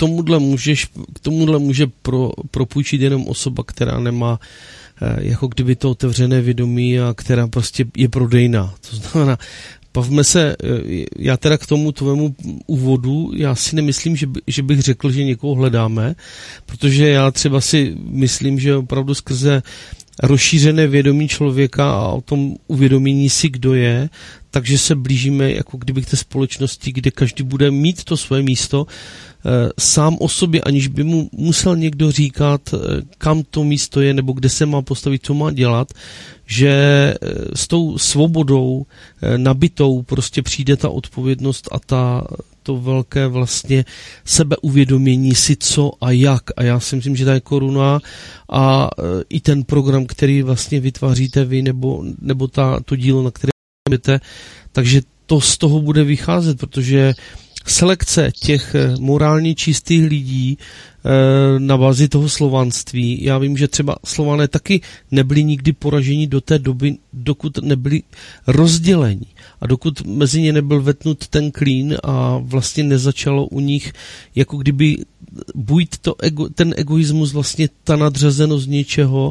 tomuhle může propůjčit jenom osoba, která nemá jako kdyby to otevřené vědomí a která prostě je prodejná. To znamená, bavme se, já teda k tomu tvému úvodu, já si nemyslím, že bych řekl, že někoho hledáme, protože já třeba si myslím, že opravdu skrze rozšířené vědomí člověka a o tom uvědomění si, kdo je, takže se blížíme jako kdyby k té společnosti, kde každý bude mít to své místo sám o sobě, aniž by mu musel někdo říkat, kam to místo je, nebo kde se má postavit, co má dělat, že s tou svobodou nabitou prostě přijde ta odpovědnost a to velké vlastně sebeuvědomění si co a jak. A já si myslím, že ta je koruna a i ten program, který vlastně vytváříte vy, nebo to dílo, na které jdete, takže to z toho bude vycházet, protože selekce těch morálně čistých lidí na bázi toho slovanství. Já vím, že třeba Slované taky nebyli nikdy poraženi do té doby, dokud nebyli rozděleni a dokud mezi ně nebyl vetnut ten klín a vlastně nezačalo u nich jako kdyby bujít ten egoismus, vlastně ta nadřazenost něčeho,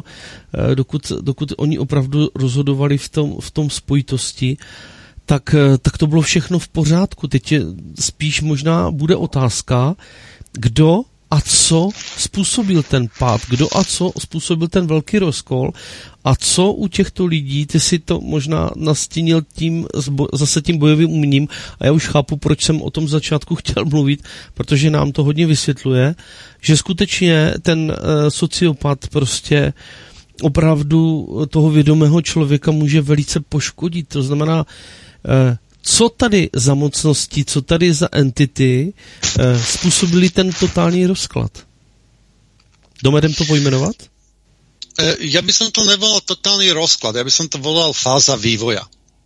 dokud oni opravdu rozhodovali v tom spojitosti, tak to bylo všechno v pořádku. Teď spíš možná bude otázka, kdo a co způsobil ten pád, kdo a co způsobil ten velký rozkol a co u těchto lidí, ty si to možná nastínil zase tím bojovým uměním a já už chápu, proč jsem o tom začátku chtěl mluvit, protože nám to hodně vysvětluje, že skutečně ten sociopat prostě opravdu toho vědomého člověka může velice poškodit. To znamená, co tady za mocnosti, co tady za entity způsobili ten totální rozklad? Dovedem to pojmenovat? Ja by som to nevolal totálny rozklad, ja by som to volal fáza vývoja.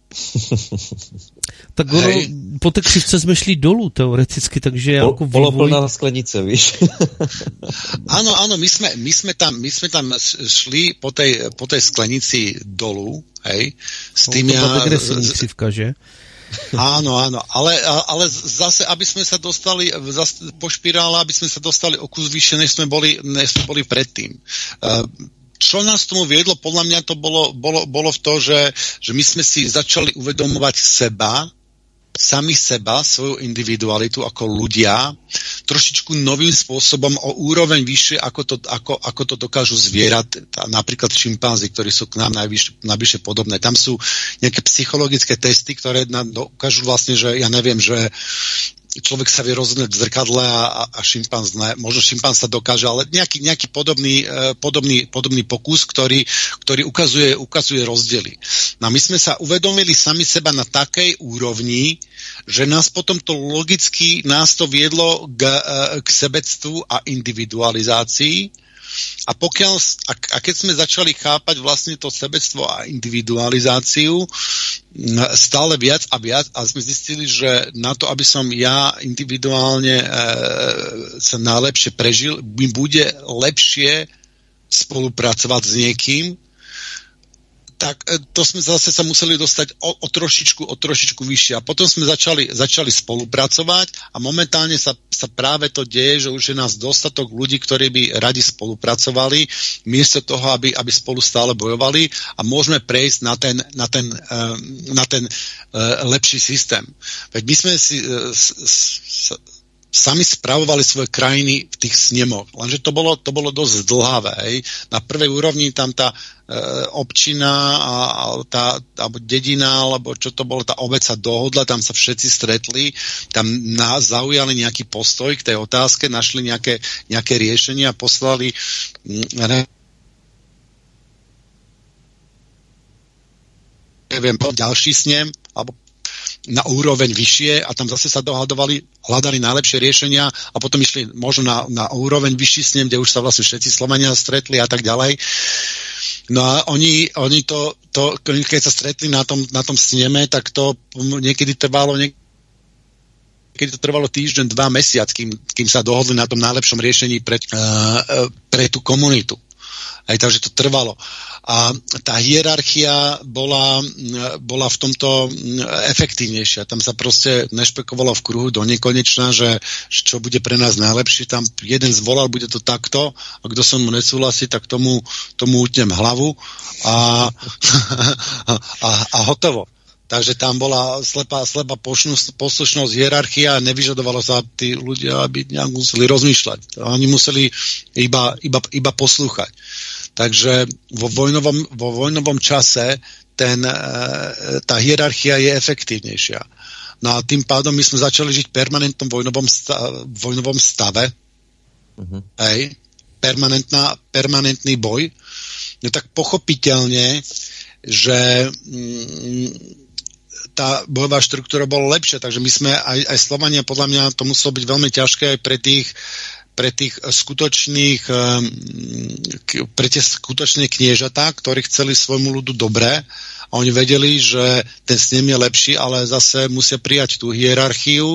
Tak ono, po té křivce jsme šli dolů teoreticky, takže jako vývoj... Poloplná sklenice, víš? Áno, my sme tam šli po tej sklenici dolu, hej, s tým agresívna křivka, že? Áno, ale zase, aby sme sa dostali po špirále, aby sme sa dostali o kus vyššie, než sme boli predtým. Čo nás tomu viedlo, podľa mňa to bolo v to, že my sme si začali uvedomovať sami seba, svoju individualitu ako ľudia, trošičku novým spôsobom o úroveň vyššie, ako to dokážu zvierat, napríklad šimpanzi, ktorí sú k nám najvyššie podobné. Tam sú nejaké psychologické testy, ktoré nám dokážu vlastne, že ja neviem, že človek sa vie rozhodnúť v zrkadle a šimpanz ne. Možno šimpanz sa dokáže, ale nejaký podobný pokus, ktorý ukazuje rozdiely. No my sme sa uvedomili sami seba na takej úrovni, že nás potom to logicky viedlo k sebectvu a individualizácii. A keď sme začali chápať vlastne to sebectvo a individualizáciu stále viac a viac, a sme zistili, že na to, aby som ja individuálne sa najlepšie prežil, mi bude lepšie spolupracovať s niekým, tak to sme zase sa museli dostať o trošičku vyššie. A potom sme začali spolupracovať a momentálne sa práve to deje, že už je nás dostatok ľudí, ktorí by radi spolupracovali, miesto toho, aby spolu stále bojovali, a môžeme prejsť na ten lepší systém. Veď my sme si sami spravovali svoje krajiny v tých snemoch. Lenže to bolo dosť zdĺhavé. Hej. Na prvej úrovni tam tá občina alebo dedina, alebo čo to bolo, tá obec sa dohodla, tam sa všetci stretli, tam nás zaujali nejaký postoj k tej otázke, našli nejaké riešenie a poslali neviem, ďalší snem, alebo na úroveň vyššie, a tam zase sa dohadovali, hľadali najlepšie riešenia a potom išli možno na úroveň vyšší snem, kde už sa vlastne všetci Slovania stretli a tak ďalej. No a oni to keď sa stretli na tom sneme, tak to niekedy trvalo týždeň, 2 mesiac, kým sa dohodli na tom najlepšom riešení pre tú komunitu. Aj takže to trvalo. A tá hierarchia bola v tomto efektívnejšia. Tam sa proste nešpekovalo v kruhu do nekonečna, že čo bude pre nás najlepšie. Tam jeden zvolal, bude to takto, a kto sa mu nesúhlasí, tak tomu utnem hlavu a hotovo. Takže tam bola slepá poslušnosť, hierarchia, a nevyžadovalo sa tí ľudia, aby nejak museli rozmýšľať. Oni museli iba poslúchať. Takže vo vojnovom čase tá hierarchia je efektívnejšia. No a tým pádom my sme začali žiť v permanentnom vojnovom stave. Hej, permanentný boj. No tak pochopiteľne, že tá bojová štruktúra bola lepšia, takže my sme aj Slovania, podľa mňa to muselo byť veľmi ťažké aj pre tie skutočné kniežatá, ktorí chceli svojmu ľudu dobré, a oni vedeli, že ten snem je lepší, ale zase musia prijať tú hierarchiu,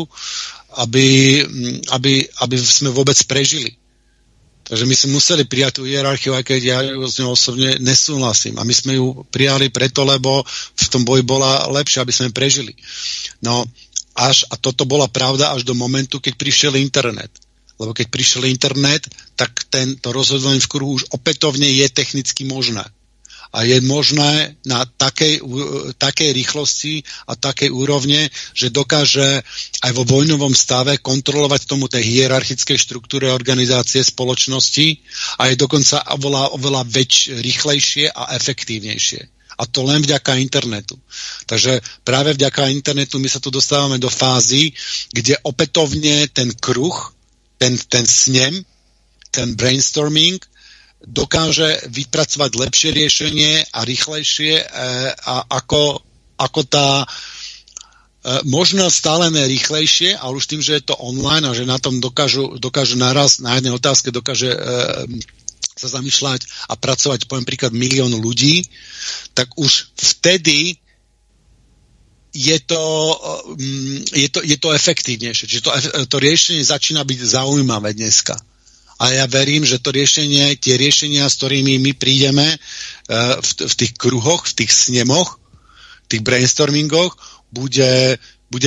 aby sme vôbec prežili. Takže my sme museli prijať tú hierarchiu, aj keď ja ju s ňou osobne nesúhlasím. A my sme ju prijali preto, lebo v tom boji bola lepšia, aby sme prežili. No, a toto bola pravda až do momentu, keď prišiel internet. Lebo keď prišiel internet, tak to rozhodovanie v kruhu už opätovne je technicky možné. A je možné na takej rýchlosti a takej úrovne, že dokáže aj vo vojnovom stave kontrolovať tomu tej hierarchickej štruktúre organizácie spoločnosti, a je dokonca oveľa rýchlejšie a efektívnejšie. A to len vďaka internetu. Takže práve vďaka internetu my sa tu dostávame do fázy, kde opätovne ten kruh, ten snem, ten brainstorming dokáže vypracovať lepšie riešenie a rýchlejšie ako tá možno stále rýchlejšie, ale už tým, že je to online a že na tom dokážu naraz na jednej otázke dokáže sa zamýšľať a pracovať, poviem príklad, 1 000 000 ľudí, tak už vtedy je to efektívnejšie. Čiže to riešenie začína byť zaujímavé dneska. A ja verím, že tie riešenia, s ktorými my prídeme v tých kruhoch, v tých snemoch, v tých brainstormingoch, bude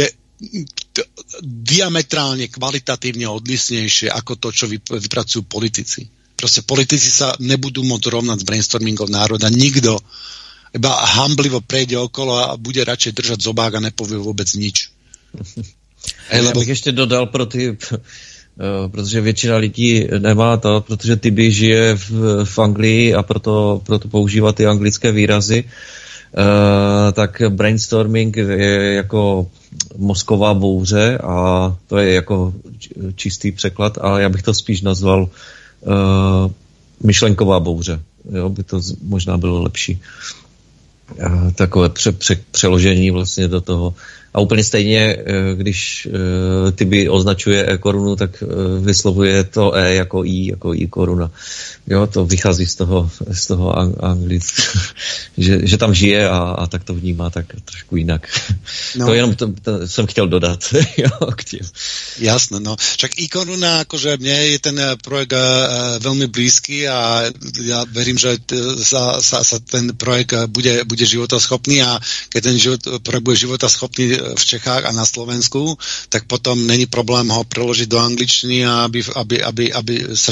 diametrálne, kvalitatívne odlišnejšie ako to, čo vypracujú politici. Proste politici sa nebudú môcť rovnať s brainstormingom národa. Nikto iba hamblivo prejde okolo a bude radšej držať zobák a nepovie vôbec nič. Já bych ještě dodal protože většina lidí nemá to, protože Tibi žije v Anglii a proto používá ty anglické výrazy, tak brainstorming je jako mozková bouře a to je jako čistý překlad, ale já bych to spíš nazval myšlenková bouře. Jo, by to možná bylo lepší. Takové přeložení vlastně do toho. A úplně stejně, když Tibi označuje e-korunu, tak vyslovuje to E jako I koruna. Jo, to vychází z toho anglicky, že tam žije a tak to vnímá tak trošku jinak. No. To jenom to jsem chtěl dodat. Jo, k tým. Jasné, no. Však e-koruna, akože mne je ten projekt veľmi blízky a ja verím, že sa ten projekt bude životaschopný a keď ten projekt bude životaschopný v Čechách a na Slovensku, tak potom není problém ho preložiť do angličtiny, aby sa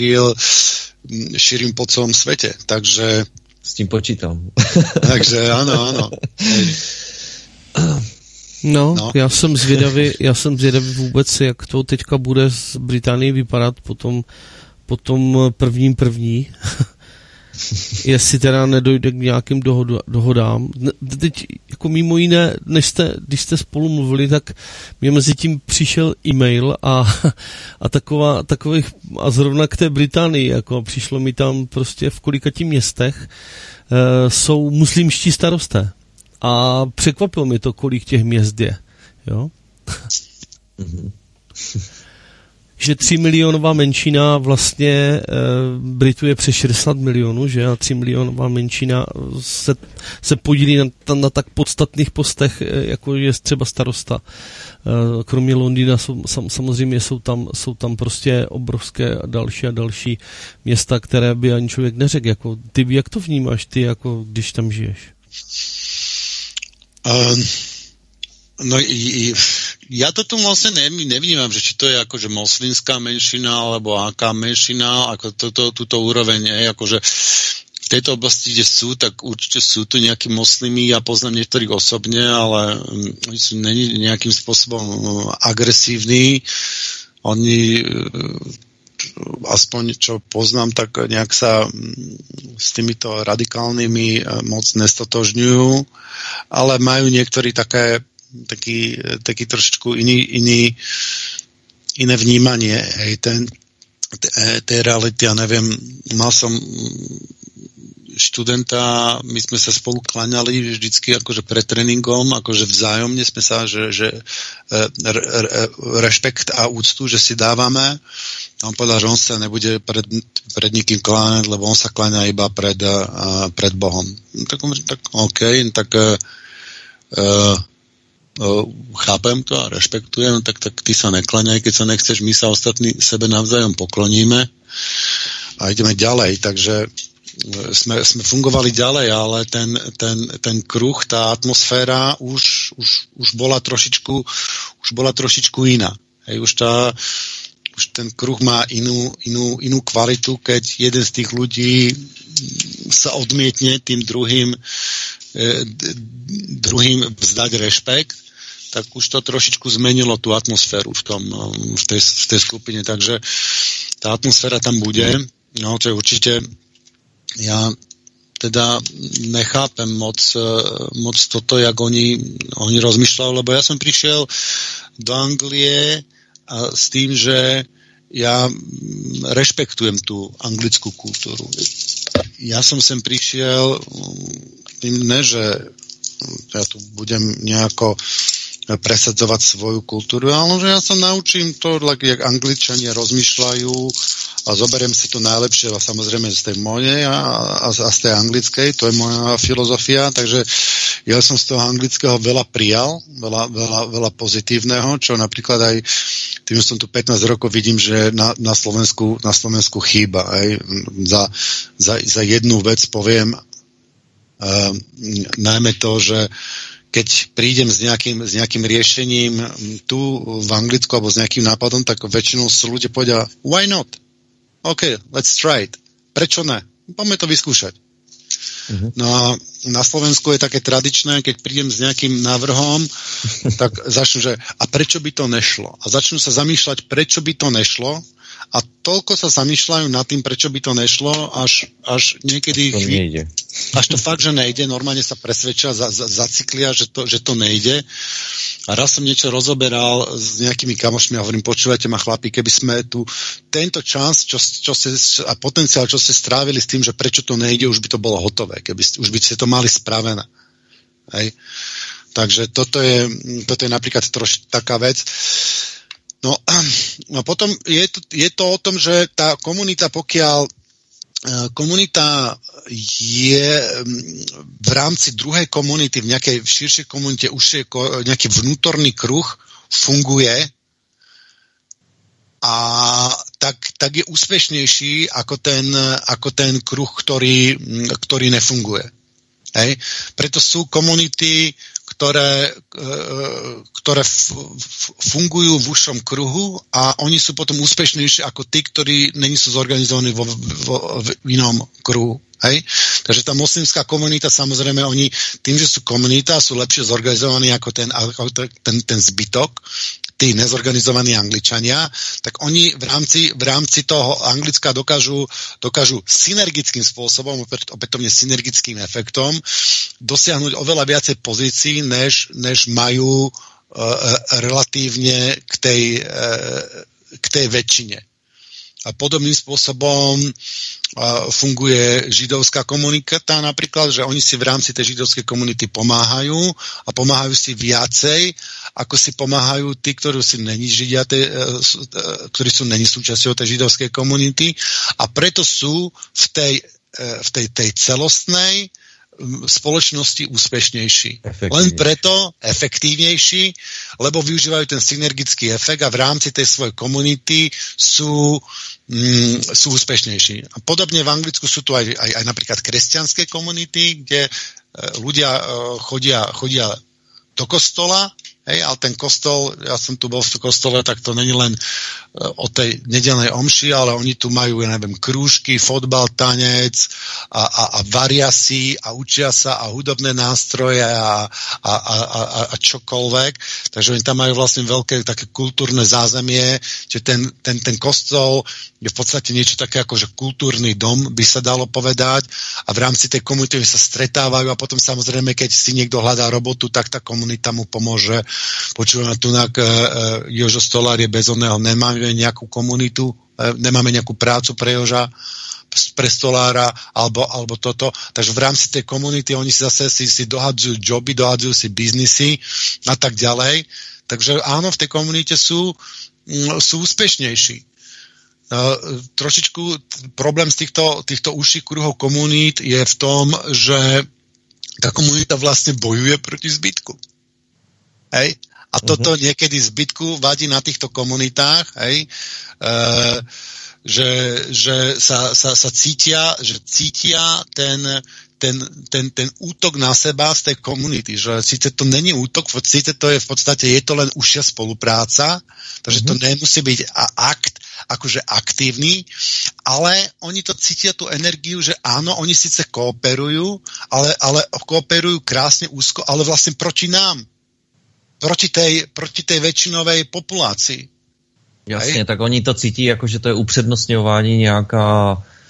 šírim po celom svete. Takže s tím počítam. Takže áno. No, já jsem zvědavý vůbec, jak to teďka bude z Británii vypadat po tom první. Jestli teda nedojde k nějakým dohodám. Teď jako mimo jiné, když jste spolu mluvili, tak mě mezi tím přišel e-mail a zrovna k té Británii, jako přišlo mi tam prostě v kolikati městech jsou muslimští starosté. A překvapilo mi to, kolik těch měst je. Jo? Že 3 milionová menšina vlastně Britů je přes 60 milionů, že a 3 milionová menšina se podílí na tak podstatných postech, jako je třeba starosta. Kromě Londýna samozřejmě jsou tam prostě obrovské další města, které by ani člověk neřekl. Jako, ty jak to vnímáš, ty, jako, když tam žiješ? No ja to tu vlastne nevnímam, že či to je akože moslimská menšina alebo aká menšina, ako túto úroveň je, akože v tejto oblasti, kde sú, tak určite sú tu nejakí moslimi, ja poznám niektorých osobne, ale není nejakým spôsobom agresívni. Oni aspoň čo poznám, tak nejak sa s týmito radikálnymi moc nestotožňujú, ale majú niektorí taký trošičku iné vnímanie tej reality. Ja neviem, mal som študenta, my sme sa spolu kláňali vždycky akože pred tréningom, akože vzájomne sme sa, že rešpekt a úctu, že si dávame. A on povedal, že on sa nebude pred nikým kláňať, lebo on sa kláňa iba pred Bohom. Tak OK, tak chápem to a rešpektujem, tak ty sa nekláňaj, keď sa nechceš, my sa ostatní sebe navzájom pokloníme a ideme ďalej, takže sme fungovali ďalej, ale ten kruh, tá atmosféra už bola trošičku iná. Hej, už ten kruh má inú kvalitu, keď jeden z tých ľudí sa odmietne tým druhým vzdať rešpekt, tak už to trošičku zmenilo tú atmosféru v tej skupine. Takže tá atmosféra tam bude. No, to je určite. Ja teda nechápem moc toto, jak oni rozmýšľajú, lebo ja som prišiel do Anglie a s tým, že ja rešpektujem tú anglickú kultúru. Ja som sem prišiel, ne, že ja tu budem nejako presadzovať svoju kultúru, ale že ja sa naučím to, jak Angličania rozmýšľajú a zoberiem si to najlepšie, a samozrejme z tej mojej a z tej anglickej, to je moja filozofia, takže ja som z toho anglického veľa prijal, veľa pozitívneho, čo napríklad aj tým som tu 15 rokov vidím, že na Slovensku chýba. Za jednu vec poviem najmä to, že keď prídem s nejakým riešením tu v Anglicku alebo s nejakým nápadom, tak väčšinou sú ľudia povedia, why not? OK, let's try it. Prečo ne? Poďme to vyskúšať. No a na Slovensku je také tradičné, keď prídem s nejakým návrhom, tak začnú, že a prečo by to nešlo? A začnú sa zamýšľať, prečo by to nešlo, a toľko sa zamýšľajú nad tým, prečo by to nešlo, až niekedy až to fakt, že nejde, normálne sa presvedčia, zacyklia, že to nejde. A raz som niečo rozoberal s nejakými kamošmi a hovorím, počúvajte ma chlapi, keby sme tu tento čas a potenciál, čo ste strávili s tým, že prečo to nejde, už by to bolo hotové, už by ste to mali spravené. Hej. Takže toto je napríklad trošku taká vec. No potom je to o tom, že tá komunita, pokiaľ komunita je v rámci druhej komunity, v nejakej širšej komunite, už nejaký vnútorný kruh funguje a tak je úspešnejší ako ten kruh, ktorý nefunguje. Hej? Preto sú komunity, ktoré fungujú v užšom kruhu a oni sú potom úspešnejší ako tí, ktorí není sú zorganizovaní v inom kruhu. Hej? Takže tá moslimská komunita, samozrejme, oni tým, že sú komunita, sú lepšie zorganizovaní ako ten zbytok, tí nezorganizovaní Angličania, tak oni v rámci toho Anglicka dokážu synergickým spôsobom, opätovne synergickým efektom, dosiahnuť oveľa viacej pozícií, než majú relatívne k tej väčšine. A podobným spôsobom funguje židovská komunita napríklad, že oni si v rámci tej židovskej komunity pomáhajú a pomáhajú si viacej, ako si pomáhajú tí, ktorí si není židia, ktorí sú není súčasťou tej židovskej komunity, a preto sú v tej celostnej spoločnosti úspešnejší. Len preto efektívnejší, lebo využívajú ten synergický efekt a v rámci tej svojej komunity sú úspešnejší. A podobne v Anglicku sú tu aj napríklad kresťanské komunity, kde ľudia chodia do kostola, hej, ale ten kostol, ja som tu bol v kostole, tak to není len o tej nedeľnej omši, ale oni tu majú, ja neviem, krúžky, fotbal, tanec a varia si a učia sa a hudobné nástroje a čokoľvek. Takže oni tam majú vlastne veľké také kultúrne zázemie, že ten kostol je v podstate niečo také ako že kultúrny dom, by sa dalo povedať, a v rámci tej komunity sa stretávajú a potom samozrejme, keď si niekto hľadá robotu, tak tá komunita mu pomôže. Počúvame tu Jožo Stolár je bez oného, nemáme nejakú komunitu, nemáme nejakú prácu pre Joža, pre Stolára alebo toto. Takže v rámci tej komunity oni si zase si dohadzujú joby, dohadzujú si biznisy a tak ďalej. Takže áno, v tej komunite sú úspešnejší. Trošičku problém z týchto užších kruhov komunít je v tom, že tá komunita vlastne bojuje proti zbytku. Hej? A toto niekedy zbytku vadí na týchto komunitách, hej? Že sa cítia ten útok na seba z tej komunity, že síce to není útok, síce to je v podstate, je to len užšia spolupráca, takže to nemusí byť akt akože aktívny, ale oni to cítia tú energiu, že áno, oni síce kooperujú, ale kooperujú krásne úzko, ale vlastne proti nám. Proti tej väčšinovej populácii. Jasně, tak oni to cítí, jako že to je upřednostňování nějaká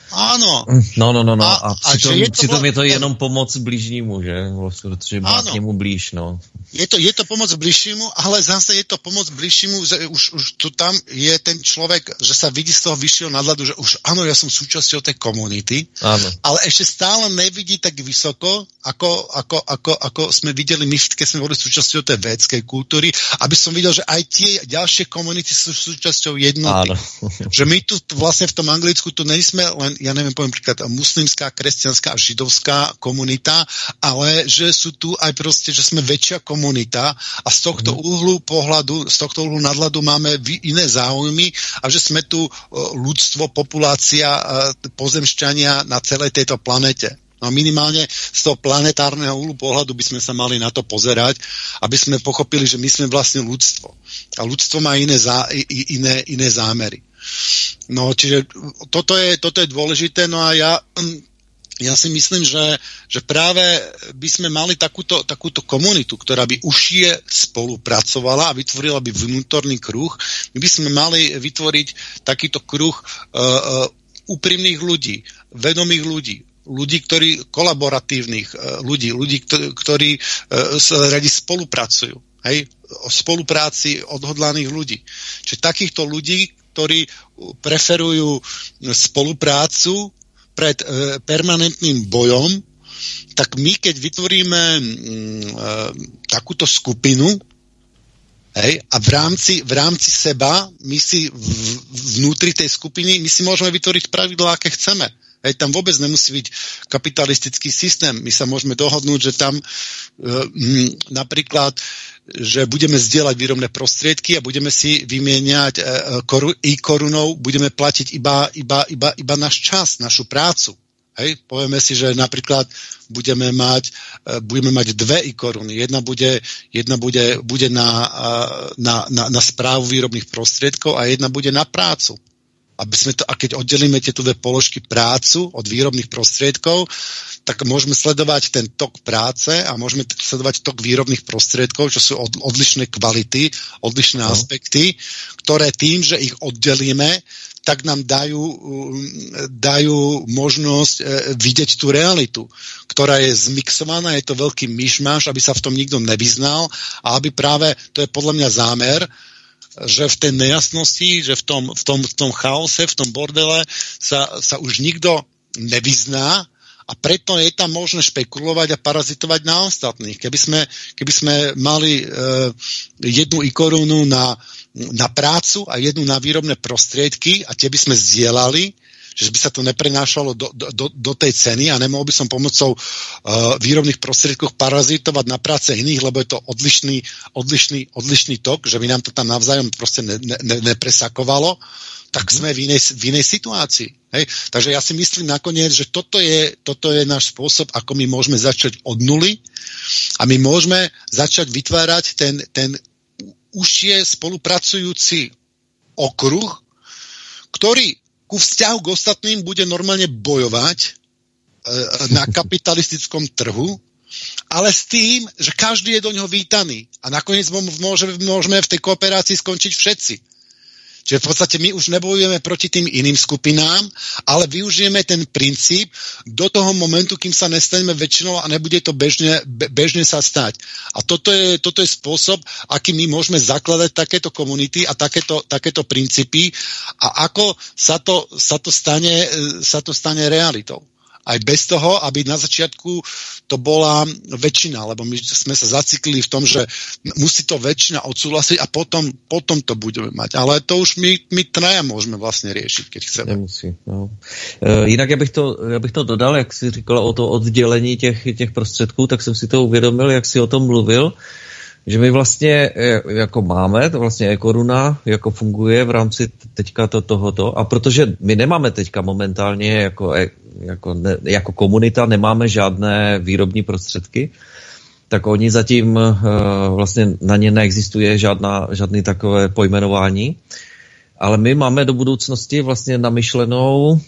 Áno. No. A přitom je to jenom pomoc bližnímu, že? Protože má k němu blíž, no. Je to pomoc bližšímu, ale zase je to pomoc bližšímu, že už tu tam je ten človek, že sa vidí z toho vyššieho nadhľadu, že už áno, ja som súčasťou tej komunity, ale ešte stále nevidí tak vysoko, ako sme videli my, keď sme boli súčasťou tej védskej kultúry, aby som videl, že aj tie ďalšie komunity sú súčasťou jednoty. Že my tu vlastne v tom Anglicku tu nejsme len, ja neviem, poviem príklad, muslimská, kresťanská a židovská komunita, ale že sú tu aj proste, že sme väčšia komunita a z tohto uhlu pohľadu, z tohto uhlu nadhľadu máme iné záujmy a že sme tu ľudstvo, populácia, pozemšťania na celej tejto planete. No minimálne z toho planetárneho uhlu pohľadu by sme sa mali na to pozerať, aby sme pochopili, že my sme vlastne ľudstvo. A ľudstvo má iné zámery. No, čiže toto je dôležité, no a ja si myslím, že práve by sme mali takúto komunitu, ktorá by užšie spolupracovala a vytvorila by vnútorný kruh. My by sme mali vytvoriť takýto kruh úprimných ľudí, vedomých ľudí, ktorí kolaboratívnych ľudí, ktorí radi spolupracujú. Hej? O spolupráci odhodlaných ľudí. Čiže takýchto ľudí, ktorí preferujú spoluprácu pred permanentným bojom, tak my, keď vytvoríme takúto skupinu, hej, a v rámci seba, my si vnútri tej skupiny, my si môžeme vytvoriť pravidlá, aké chceme. Hej, tam vôbec nemusí byť kapitalistický systém. My sa môžeme dohodnúť, že tam napríklad, že budeme zdieľať výrobné prostriedky a budeme si vymieňať korunou, budeme platiť iba náš čas, našu prácu. Hej, povieme si, že napríklad budeme mať 2 koruny. Jedna bude na správu výrobných prostriedkov a jedna bude na prácu. A keď oddelíme tieto 2 položky, prácu od výrobných prostriedkov, tak môžeme sledovať ten tok práce a môžeme sledovať tok výrobných prostriedkov, čo sú odlišné kvality, odlišné aspekty, ktoré tým, že ich oddelíme, tak nám dajú možnosť vidieť tú realitu, ktorá je zmixovaná, je to veľký myšmaš, aby sa v tom nikto nevyznal a aby práve, to je podľa mňa zámer, že v tej nejasnosti, že v tom chaose, v tom bordele sa už nikto nevyzná a preto je tam možné špekulovať a parazitovať na ostatných. Keby sme mali jednu korunu na prácu a jednu na výrobné prostriedky a tie by sme zdieľali, že by sa to neprenášalo do tej ceny a nemohol by som pomocou výrobných prostriedkov parazitovať na práce iných, lebo je to odlišný tok, že by nám to tam navzájom proste nepresakovalo, tak sme v inej situácii. Hej? Takže ja si myslím nakoniec, že toto je náš spôsob, ako my môžeme začať od nuly a my môžeme začať vytvárať ten užšie spolupracujúci okruh, ktorý ku vzťahu k ostatným bude normálne bojovať na kapitalistickom trhu, ale s tým, že každý je do ňoho vítaný. A nakoniec môžeme v tej kooperácii skončiť všetci. Čiže v podstate my už nebojujeme proti tým iným skupinám, ale využijeme ten princíp do toho momentu, kým sa nestaneme väčšinou a nebude to bežne sa stať. A toto je spôsob, aký my môžeme zakladať takéto komunity a takéto princípy a ako sa to stane realitou. Aj bez toho, aby na začiatku to bola väčšina, lebo my sme sa zaciklili v tom, že musí to väčšina odsúhlasiť a potom to budeme mať. Ale to už my traja môžeme vlastne riešiť, keď chceme. Nemusí, no. Jinak já bych to dodal, jak jsi říkala o to oddělení těch prostředků, tak jsem si to uvědomil, jak jsi o tom mluvil, že my vlastně jako máme, to vlastně e-koruna jako funguje v rámci teďka tohoto a protože my nemáme teďka momentálně jako komunita, nemáme žádné výrobní prostředky, tak oni zatím vlastně na ně neexistuje žádný takové pojmenování, ale my máme do budoucnosti vlastně namyšlenou,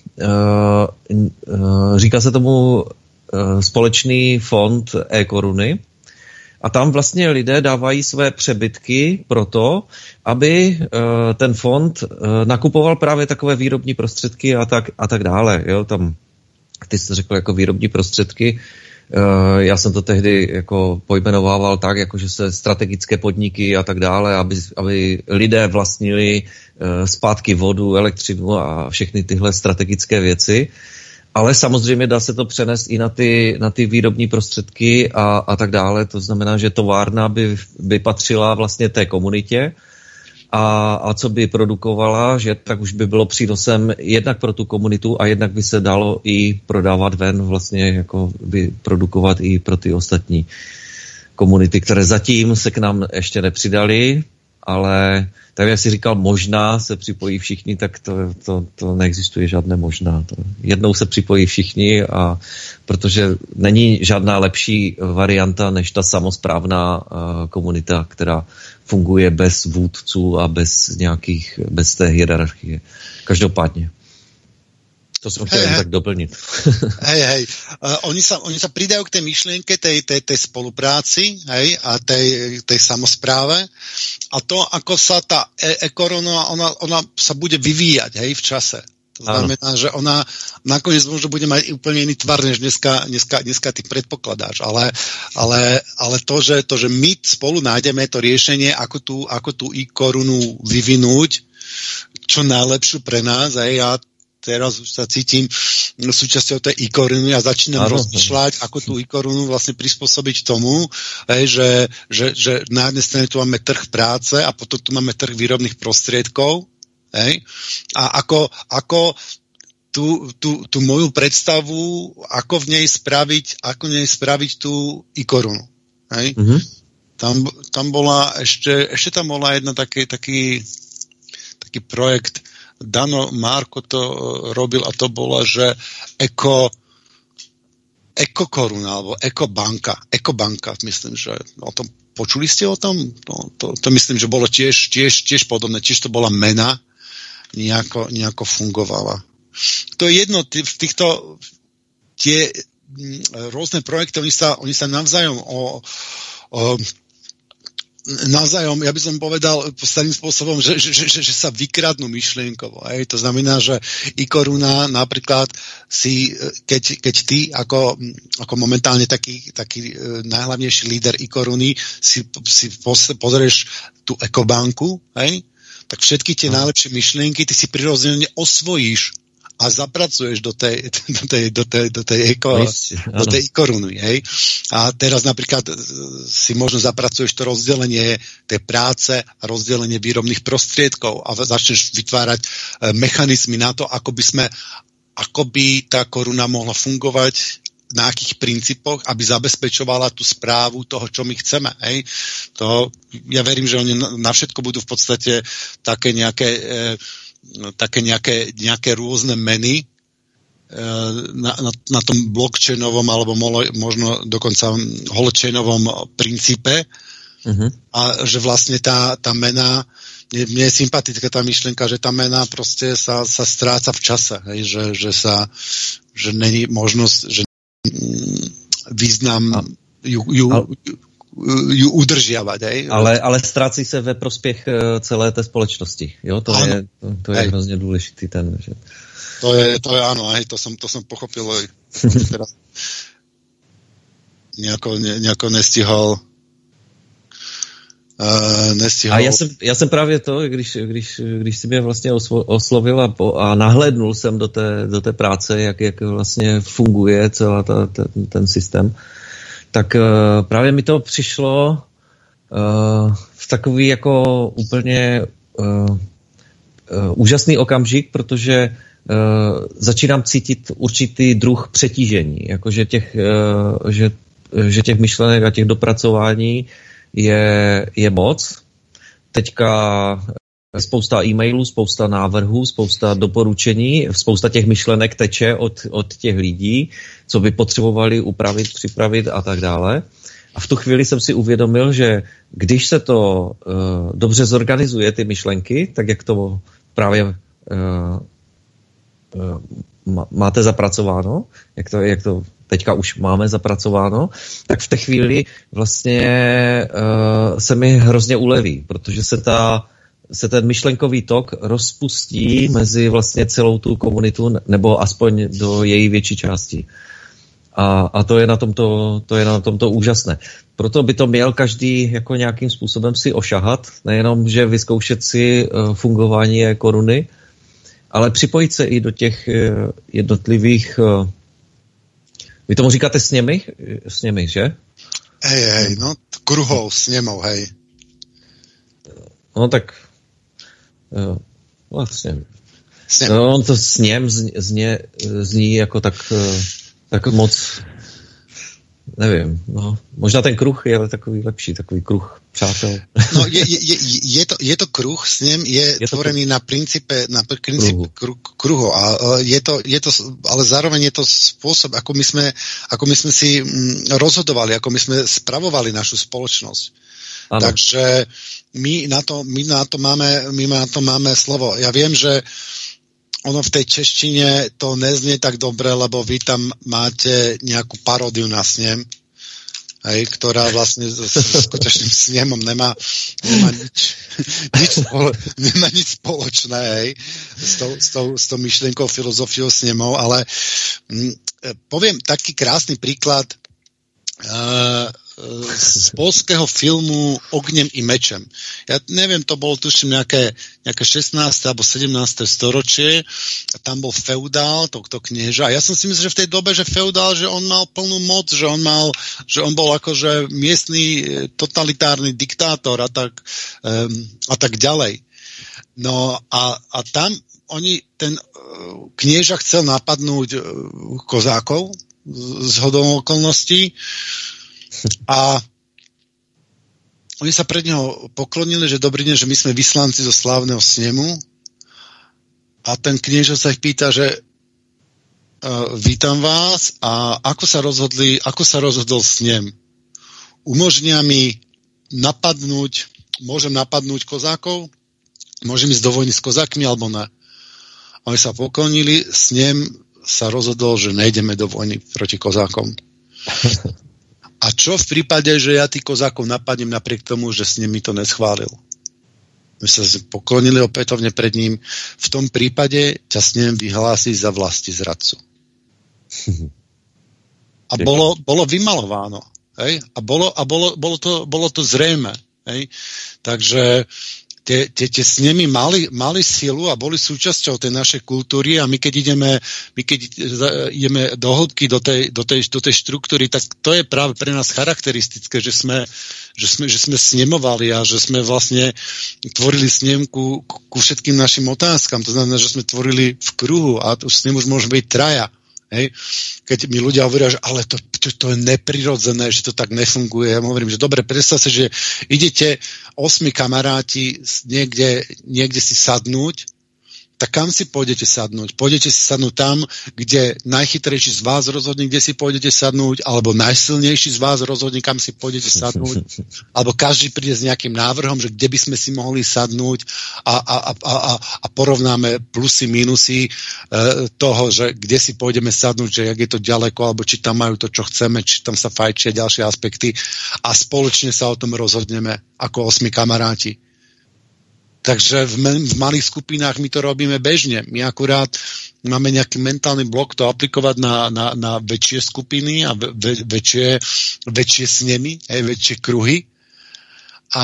říká se tomu společný fond e-koruny, A tam vlastně lidé dávají své přebytky proto, aby ten fond nakupoval právě takové výrobní prostředky a tak dále. Jo? Tam, ty jsi řekl jako výrobní prostředky, já jsem to tehdy jako pojmenovával tak, jako že se strategické podniky a tak dále, aby lidé vlastnili zpátky vodu, elektřinu a všechny tyhle strategické věci. Ale samozřejmě dá se to přenést i na ty výrobní prostředky a tak dále. To znamená, že továrna by patřila vlastně té komunitě a co by produkovala, že tak už by bylo přínosem jednak pro tu komunitu a jednak by se dalo i prodávat ven, vlastně jako by produkovat i pro ty ostatní komunity, které zatím se k nám ještě nepřidali, ale tak jak jsi říkal, možná se připojí všichni, tak to neexistuje žádné možná. Jednou se připojí všichni, a protože není žádná lepší varianta než ta samosprávná komunita, která funguje bez vůdců a bez té hierarchie. Každopádně. To som chcel tak doplniť. Hej. Oni sa pridajú k tej myšlienke, tej spolupráci, hej, a tej samospráve. A to, ako sa tá e-korona, ona sa bude vyvíjať, hej, v čase. To znamená, že ona nakoniec možno bude mať úplne iný tvar, než dneska ty predpokladáš. Ale to, že my spolu nájdeme to riešenie, ako tú e-korunu vyvinúť, čo najlepšiu pre nás, hej, ja teraz už sa cítim súčasťou tej e-koruny a začínam rozmýšľať, ako tú e-korunu vlastne prispôsobiť tomu, že na jednej strane tu máme trh práce a potom tu máme trh výrobných prostriedkov. Hej? A ako tú moju predstavu, ako v nej spraviť tú e-korunu. Hej? Mm-hmm. Tam bola ešte tam bola jedna taký projekt, Dano Marko to robil, a to bola, že ekokoruna alebo ekobanka, myslím, že o tom počuli ste o tom? To myslím, že bolo tiež podobné, tiež to bola mena, nejako fungovala. To je jedno, v týchto tie rôzne projekty, oni sa navzájom navzájom, ja by som povedal posledným spôsobom, že sa vykradnú myšlienkovo. To znamená, že e-koruna napríklad si, keď ty ako momentálne taký najhlavnejší líder e-koruny si pozrieš tú ekobanku, tak všetky tie najlepšie myšlienky ty si prirodzene osvojíš a zapracuješ do tej e-koruny, hej. A teraz napríklad si možno zapracuješ to rozdelenie tej práce a rozdelenie výrobných prostriedkov a začneš vytvárať mechanizmy na to, ako by tá koruna mohla fungovať, na akých princípoch, aby zabezpečovala tú správu toho, čo my chceme. Hej. To, ja verím, že oni na všetko budú v podstate také nejaké rôzne meny na tom blockchainovom alebo možno dokonca holochainovom princípe. Uh-huh. A že vlastne tá mena, mne je sympatická tá myšlienka, že tá mena proste sa stráca v čase. Hej, že není možnosť, že význam ju udržiavať. Hej? Ale ztrácí se ve prospěch celé té společnosti. Jo? To je hrozně důležitý. Že... To je áno, hej, to som pochopil. Teraz nejako nestihol. A já jsem právě to, když si mě vlastně oslovil a nahlédnul jsem do té práce, jak vlastně funguje celá ten systém, tak právě mi to přišlo v takový jako úplně úžasný okamžik, protože začínám cítit určitý druh přetížení, jakože těch myšlenek a těch dopracování je moc. Teďka spousta e-mailů, spousta návrhů, spousta doporučení, spousta těch myšlenek teče od těch lidí, co by potřebovali upravit, připravit a tak dále. A v tu chvíli jsem si uvědomil, že když se to dobře zorganizuje, ty myšlenky, tak jak to právě máte zapracováno, jak to teďka už máme zapracováno, tak v té chvíli vlastně se mi hrozně uleví, protože se ten myšlenkový tok rozpustí mezi vlastně celou tu komunitu, nebo aspoň do její větší části. A to je na tomto úžasné. Proto by to měl každý jako nějakým způsobem si ošahat, nejenom, že vyzkoušet si fungování koruny, ale připojit se i do těch jednotlivých, vy tomu říkáte sněmy, že? Hej, no kruhov, sněmov, hej. No tak vlastně. No, on to sněm zní jako tak moc, nevím, no, možná ten kruh je takový lepší, takový kruh přátel. No, je to kruh, snem je tvorený na princípe kruhu. A ale zároveň je to spôsob, ako my sme si rozhodovali, ako my sme spravovali našu spoločnosť. Ano. Takže my na to máme slovo. Ja viem, že ono v tej češtine to neznie tak dobre, lebo vy tam máte nejakú paródiu na snem, hej, ktorá vlastne s skutočným snemom nemá nič spoločné, hej, s tou myšlienkou, filozofiou snemov, ale poviem taký krásny príklad z poľského filmu Ogniem i mečem. Ja neviem, to bolo tuším nejaké 16. alebo 17. storočie a tam bol feudál, to knieža. A ja som si myslel, že v tej dobe, že feudál, že on mal plnú moc, že on bol akože miestny totalitárny diktátor a tak ďalej. No a tam ten knieža chcel napadnúť kozákov z hodou okolností a oni sa pred neho poklonili, že dobrý deň, že my sme vyslanci zo slávneho snemu a ten knieža sa ich pýta, že vítam vás a ako sa rozhodol snem? Umožnia mi môžem napadnúť kozákov? Môžem ísť do vojny s kozákmi alebo ne? Oni sa poklonili, snem sa rozhodol, že nejdeme do vojny proti kozákom. A čo v prípade, že ja tých kozákov napadnem napriek tomu, že s nimi to neschválil? My sa poklonili opätovne pred ním. V tom prípade ťa s ním vyhlási za vlasti zradcu. A bolo vymalováno. Hej? A bolo to zrejme. Hej? Takže tie snemy mali silu a boli súčasťou tej našej kultúry a my keď ideme do hĺbky do tej štruktúry, tak to je práve pre nás charakteristické, že sme snemovali a že sme vlastne tvorili snem ku všetkým našim otázkam. To znamená, že sme tvorili v kruhu a už snem už môže byť traja. Hej? Keď mi ľudia hovoria, že ale to je neprirodzené, že to tak nefunguje. Ja hovorím, že dobre, predstav si, že idete 8 kamaráti niekde si sadnúť, tak kam si pôjdete sadnúť? Pôjdete si sadnúť tam, kde najchytrejší z vás rozhodne, kde si pôjdete sadnúť, alebo najsilnejší z vás rozhodne, kam si pôjdete sadnúť, alebo každý príde s nejakým návrhom, že kde by sme si mohli sadnúť a porovnáme plusy, minusy toho, že kde si pôjdeme sadnúť, že jak je to ďaleko, alebo či tam majú to, čo chceme, či tam sa fajčia ďalšie aspekty a spoločne sa o tom rozhodneme ako 8 kamaráti. Takže v malých skupinách my to robíme bežne. My akurát máme nejaký mentálny blok to aplikovať na väčšie skupiny a väčšie snemy, väčšie kruhy. A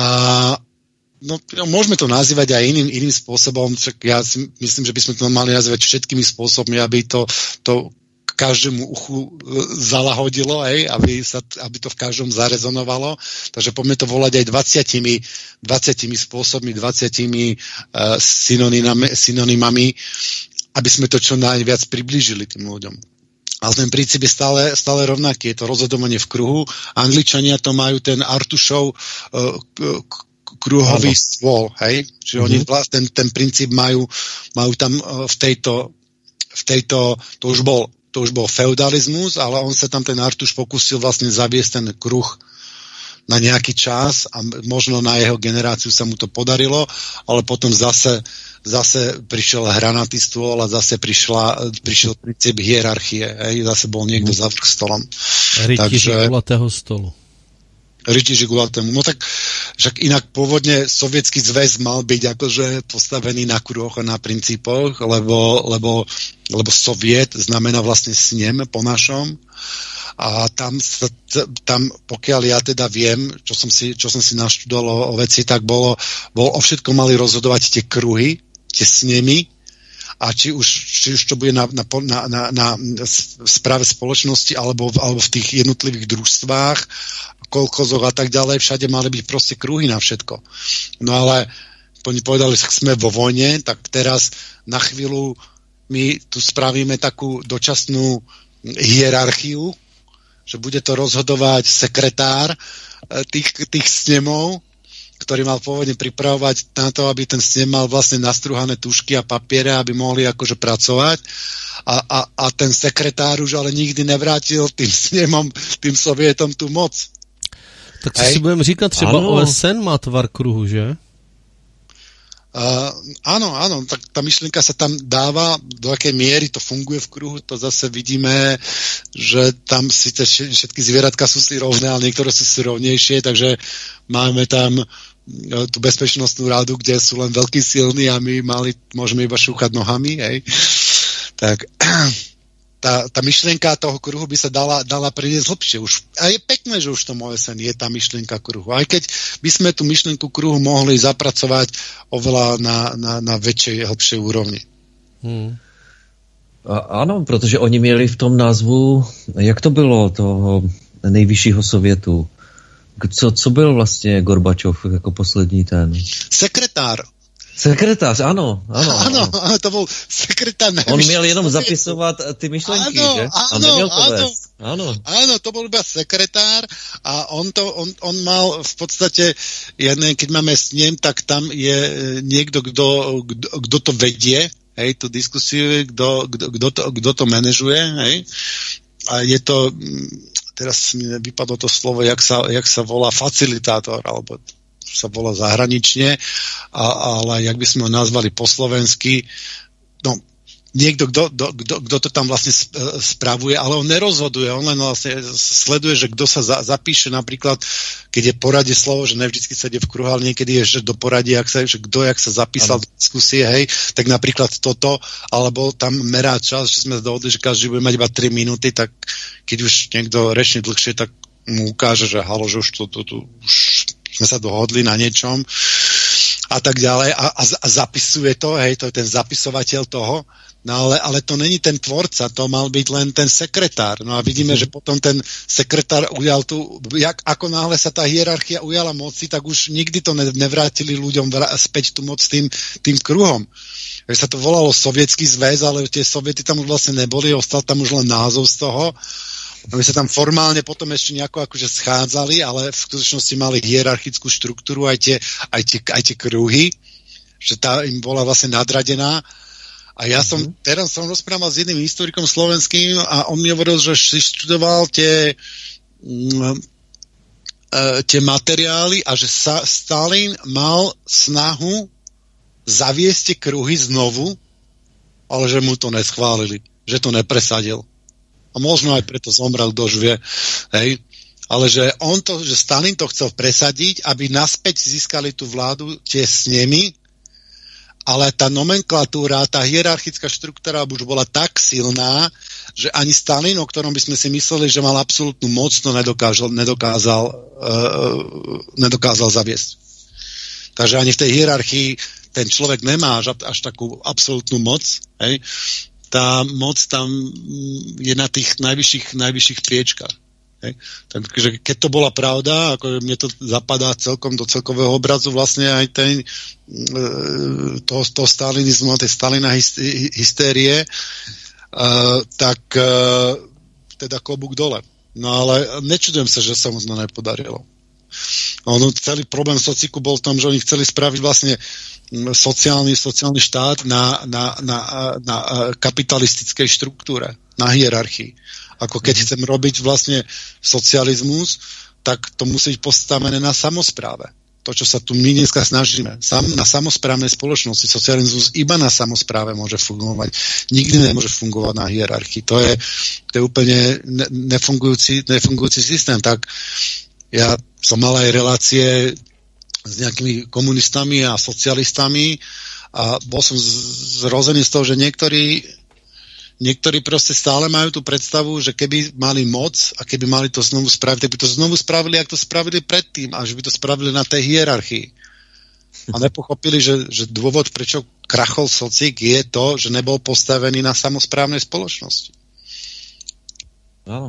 môžeme to nazývať aj iným spôsobom. Ja si myslím, že by sme to mali nazývať všetkými spôsobmi, aby to každému uchu zalahodilo, aby to v každom zarezonovalo. Takže poďme to volať aj 20 spôsobmi, 20 synonymami, aby sme to čo najviac priblížili tým ľuďom. Ale ten princíp je stále rovnaký. Je to rozhodovanie v kruhu. Angličania to majú ten Artušov kruhový stôl. Hej? Čiže oni ten princíp majú tam v tejto to už bol feudalizmus, ale on sa tam ten Artuš pokúsil vlastne zaviesť ten kruh na nejaký čas a možno na jeho generáciu sa mu to podarilo, ale potom zase prišiel hranatý stôl a zase prišiel princíp hierarchie. Zase bol niekto za vrch stolom. Rytíři gulatého stolu. Rytíři gulatému. No tak však inak pôvodne Sovietsky zväz mal byť akože postavený na kruhoch a na princípoch, lebo Soviet znamená vlastne snem po našom. A tam pokiaľ ja teda viem, čo som si naštudoval o veci, tak bolo o všetko mali rozhodovať tie kruhy, tie snemy, a či už to bude na správe spoločnosti alebo v tých jednotlivých družstvách, kolchozoch a tak ďalej, všade mali byť proste kruhy na všetko. No ale oni povedali, že sme vo vojne, tak teraz na chvíľu my tu spravíme takú dočasnú hierarchiu, že bude to rozhodovať sekretár tých snemov, ktorý mal pôvodne pripravovať na to, aby ten snem mal vlastne nastruhané tušky a papiere, aby mohli akože pracovať. A ten sekretár už ale nikdy nevrátil tým snemom, tým Sovietom tú moc. Tak co si budeme říkat, třeba OSN má tvar kruhu, že? Áno, tak tá myšlienka sa tam dáva, do akej miery to funguje v kruhu, to zase vidíme, že tam síce všetky zvieratka sú si rovné, ale niektoré sú si rovnejšie, takže máme tam tú bezpečnostnú radu, kde sú len veľkí silní a my môžeme iba šúchať nohami, hej. Tak tá myšlienka toho kruhu by sa dala priniesť hlbšie. A je pekné, že už v tom OSN je tá myšlienka kruhu. Aj keď by sme tú myšlienku kruhu mohli zapracovať oveľa na väčšej, hlbšej úrovni. Ano, protože oni měli v tom názvu, jak to bylo, toho nejvyššího sovětu. Co byl vlastně Gorbačov jako poslední ten? Sekretář, ano, to bol sekretár. On měl jenom zapisovat ty myšlenky, že? A neměl to vést. Áno, to bol iba sekretár a on mal v podstate, keď máme snem, tak tam je niekto, kto to vedie, hej, tú diskusiu, kto to manažuje, hej. A je to, teraz mi vypadlo to slovo, jak sa volá facilitátor, alebo sa volá zahranične, ale jak by sme ho nazvali po slovensky, no, niekto, kto to tam vlastne spravuje, ale on nerozhoduje, on len vlastne sleduje, že kto sa zapíše, napríklad, keď je poradie slovo, že nevždycky sa ide v kruhu, ale niekedy je, že do poradie, že kto jak sa zapísal do diskusie, hej, tak napríklad toto, alebo tam merá čas, že sme dohodli, že každý bude mať iba 3 minúty, tak keď už niekto rečne dlhšie, tak mu ukáže, že halo, že už už sme sa dohodli na niečom a tak ďalej a zapisuje to, hej, to je ten zapisovateľ toho, no ale to není ten tvorca, to mal byť len ten sekretár. No a vidíme, že potom ten sekretár ujal ako náhle sa tá hierarchia ujala moci, tak už nikdy to nevrátili ľuďom späť tú moc tým kruhom. Takže sa to volalo Sovietsky zväz, ale tie Soviety tam už vlastne neboli, ostal tam už len názov z toho. My sa tam formálne potom ešte nejako akože schádzali, ale v skutočnosti mali hierarchickú štruktúru aj tie kruhy, že tá im bola vlastne nadradená. A ja teraz som rozprával s jedným historikom slovenským a on mi hovoril, že si študoval tie materiály a že Stalin mal snahu zaviesť tie kruhy znovu, ale že mu to neschválili, že to nepresadil. A možno aj preto zomrel, kdož vie. Hej. Ale že Stalin to chcel presadiť, aby naspäť získali tú vládu tie snemy, ale tá nomenklatúra, tá hierarchická štruktúra už bola tak silná, že ani Stalin, o ktorom by sme si mysleli, že mal absolútnu moc, to nedokázal zaviesť. Takže ani v tej hierarchii ten človek nemá až takú absolútnu moc, hej. Tá moc tam je na tých najvyšších priečkách. Hej. Takže keď to bola pravda, ako mne to zapadá celkom do celkového obrazu vlastne aj toho stalinizmu, tej Stalina hystérie, tak teda klobúk dole. No ale nečudujem sa, že sa mu to nepodarilo. Celý problém sociku bol v tom, že oni chceli spraviť vlastne sociálny štát na kapitalistickej štruktúre, na hierarchii. Ako keď chcem robiť vlastne socializmus, tak to musí byť postavené na samospráve. To, čo sa tu my dneska snažíme. Na samosprávnej spoločnosti socializmus iba na samospráve môže fungovať. Nikdy nemôže fungovať na hierarchii. To je úplne nefungujúci systém. Tak ja som mal aj relácie s nejakými komunistami a socialistami a bol som zrozený z toho, že niektorí proste stále majú tú predstavu, že keby mali moc a keby mali to znovu spraviť, tak by to znovu spravili, ako to spravili predtým a že by to spravili na tej hierarchii. A nepochopili, že dôvod, prečo krachol socik, je to, že nebol postavený na samosprávnej spoločnosti. Áno.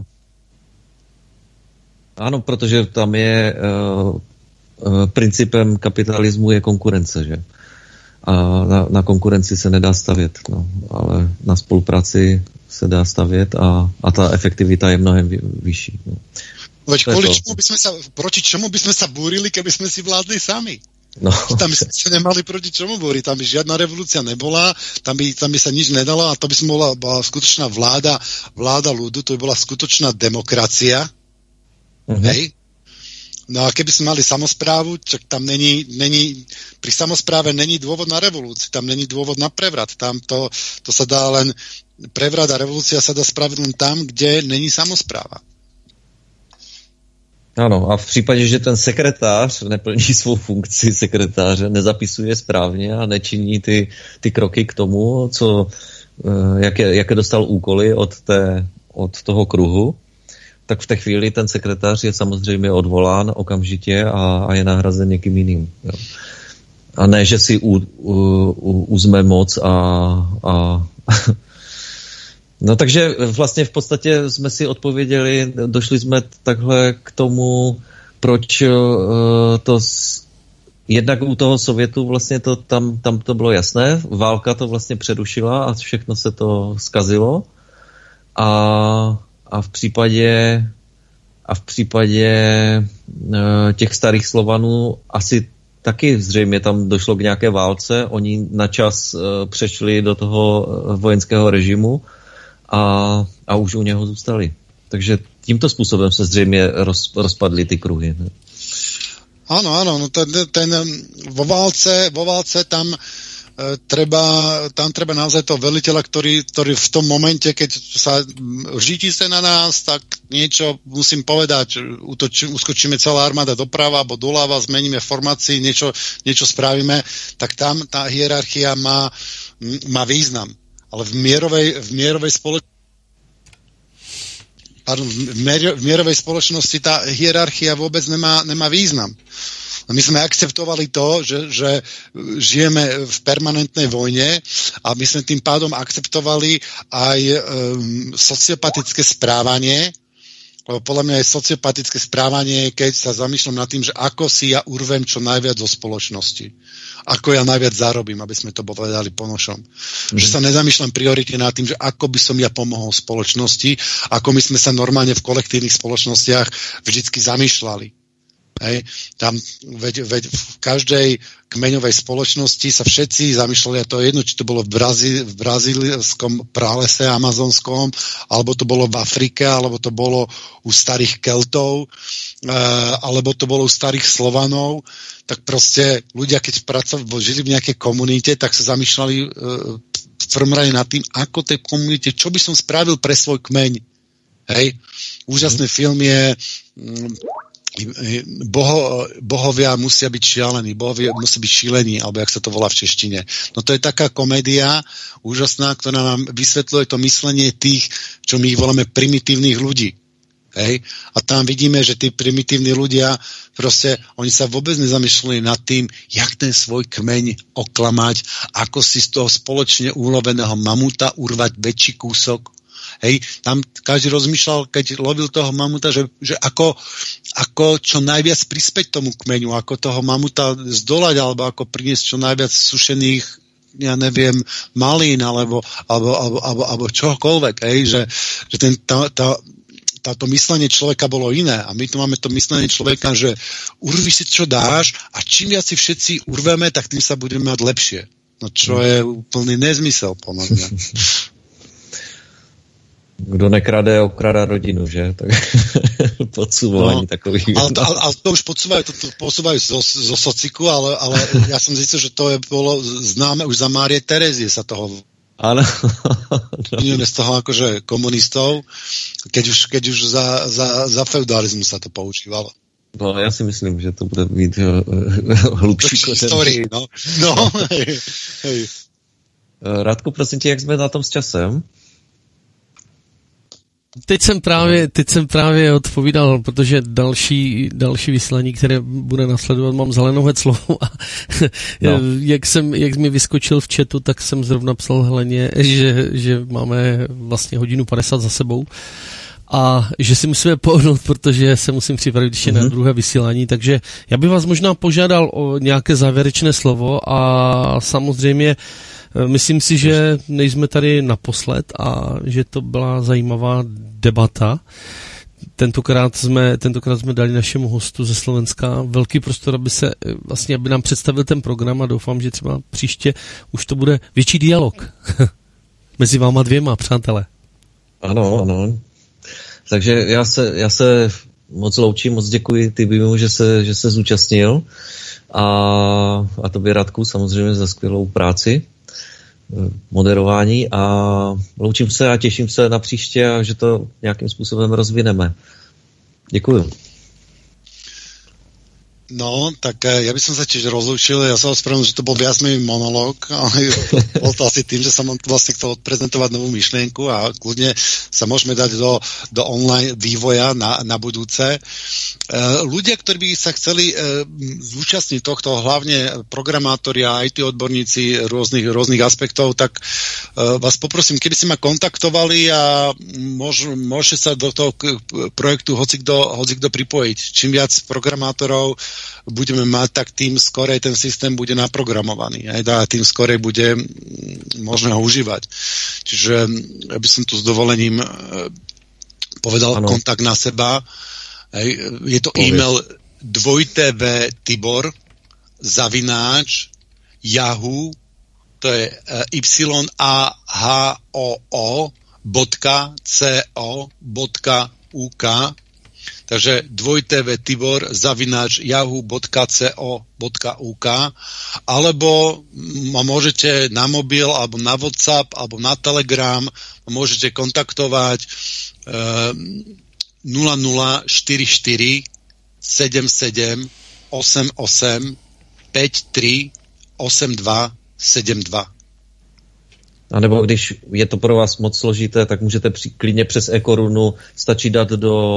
Áno, protože tam je princípem kapitalismu je konkurence, že? A na konkurenci se nedá stavět, no, ale na spolupráci se dá stavět a ta efektivita je mnohem vyšší. No. Veď proti čomu by sme sa búrili, keby sme si vládli sami? No. Tam by sme sa nemali proti čomu búriť, tam by žiadna revolúcia nebola, tam by sa nič nedalo a to by sme bola skutočná vláda ľudu, to by bola skutočná demokracia. Hej? No a keby sme mali samosprávu, čak tam pri samospráve není dôvod na revolúciu, tam není dôvod na prevrat, tam to sa dá len, prevrat a revolúcia sa dá spraviť len tam, kde není samospráva. Ano, a v případě, že ten sekretář neplní svou funkci sekretáře, nezapisuje správně a nečiní ty kroky k tomu, jaké dostal úkoly od toho kruhu, tak v té chvíli ten sekretář je samozřejmě odvolán okamžitě a je nahrazen někým jiným. Jo. A ne, že si uzme moc a no takže vlastně v podstatě jsme si odpověděli, došli jsme takhle k tomu, proč to jednak u toho Sovětu vlastně tam to bylo jasné, válka to vlastně přerušila a všechno se to zkazilo a v případě těch starých Slovanů asi taky zřejmě tam došlo k nějaké válce, oni na čas přešli do toho vojenského režimu a už u něho zůstali. Takže tímto způsobem se zřejmě rozpadly ty kruhy. Ne? Áno, no vo válce tam treba naozaj toho veliteľa, ktorý v tom momente, keď sa žíti sa na nás, tak niečo musím povedať, uskočíme celá armáda doprava alebo doľava, zmeníme formácii, niečo spravíme, tak tam tá hierarchia má význam. Ale v mierovej spoločnosti tá hierarchia vôbec nemá význam. My sme akceptovali to, že žijeme v permanentnej vojne a my sme tým pádom akceptovali aj sociopatické správanie, lebo podľa mňa je sociopatické správanie, keď sa zamýšľam nad tým, že ako si ja urvem čo najviac zo spoločnosti. Ako ja najviac zarobím, aby sme to povedali ponošom. Že sa nezamýšľam prioritne nad tým, že ako by som ja pomohol spoločnosti, ako my sme sa normálne v kolektívnych spoločnostiach vždycky zamýšľali. Hej. Tam veď v každej kmeňovej spoločnosti sa všetci zamýšľali, a to je jedno, či to bolo v brazílskom pralese amazonskom, alebo to bolo v Afrike, alebo to bolo u starých Keltov, alebo to bolo u starých Slovanov, tak proste ľudia, keď žili v nejakej komunite, tak sa zamýšľali v prvom rade nad tým, ako tej komunite, čo by som spravil pre svoj kmeň. Hej. Úžasný film je bohovia musia byť šialení, bohovia musí byť šílení, alebo jak sa to volá v češtine. No to je taká komédia úžasná, ktorá nám vysvetľuje to myslenie tých, čo my ich voláme primitívnych ľudí. Hej? A tam vidíme, že tí primitívni ľudia proste, oni sa vôbec nezamýšľali nad tým, jak ten svoj kmeň oklamať, ako si z toho spoločne uloveného mamuta urvať väčší kúsok. Hej, tam každý rozmýšľal, keď lovil toho mamuta, že ako čo najviac prispäť tomu kmeňu, ako toho mamuta zdolať, alebo ako priniesť čo najviac sušených, ja neviem, malín, alebo čokoľvek, hej, že táto myslenie človeka bolo iné a my tu máme to myslenie človeka, že urvi si čo dáš a čím viac si všetci urveme, tak tým sa budeme mať lepšie. No čo je úplný nezmysel, podľa mňa. Kdo nekrade, okrada rodinu, že? Tak podsúvanie takových. Ale to už posúvajú zo sociku, ale ja som zistil, že to bolo známe už za Márie Terezie sa toho. Áno. Z toho akože komunistov, keď už za feudalizmu sa to používalo. No, ja si myslím, že to bude mít hlubší kořen. No. Hej. Radku, prosím tě, jak jsme na tom s časem? Teď jsem právě odpovídal, protože další vysílání, které bude nasledovat, mám zelenou slovo a jak mi vyskočil v chatu, tak jsem zrovna psal Heleně, že máme vlastně 1:50 za sebou a že si musíme pohnout, protože se musím připravit ještě na druhé vysílání, takže já bych vás možná požádal o nějaké závěrečné slovo a samozřejmě myslím si, že nejsme tady naposled a že to byla zajímavá debata. Tentokrát jsme dali našemu hostu ze Slovenska velký prostor, aby nám představil ten program a doufám, že třeba příště už to bude větší dialog mezi váma dvěma, přátelé. Ano. Takže já se moc loučím, moc děkuji Tibimu, že se zúčastnil a tobě, Radku, samozřejmě za skvělou práci moderování a loučím se a těším se na příště a že to nějakým způsobem rozvineme. Děkuju. No, tak ja by som sa tiež rozlúčil, ja sa ospravedlňujem, že to bol viac menej monológ, ale bol to asi tým, že som vlastne chcel odprezentovať novú myšlienku a kľudne sa môžeme dať do online vývoja na budúce. Ľudia, ktorí by sa chceli zúčastniť tohto, hlavne programátori a IT odborníci rôznych aspektov, tak vás poprosím, keby ste ma kontaktovali a môžete sa do toho projektu hocikdo pripojiť. Čím viac programátorov budeme mať, tak tým skorej ten systém bude naprogramovaný. A tým skorej bude možné ho užívať. Čiže ja by som tu s dovolením povedal kontakt na seba. Je to e-mail _tibor@yahoo, to je yahoo.co.uk, takže _tibor@yahoo.co.uk, alebo ma môžete na mobil, alebo na WhatsApp, alebo na Telegram, môžete kontaktovať 0044 77 88 53 82 72. A nebo když je to pro vás moc složité, tak můžete klidně přes e-korunu, stačí dát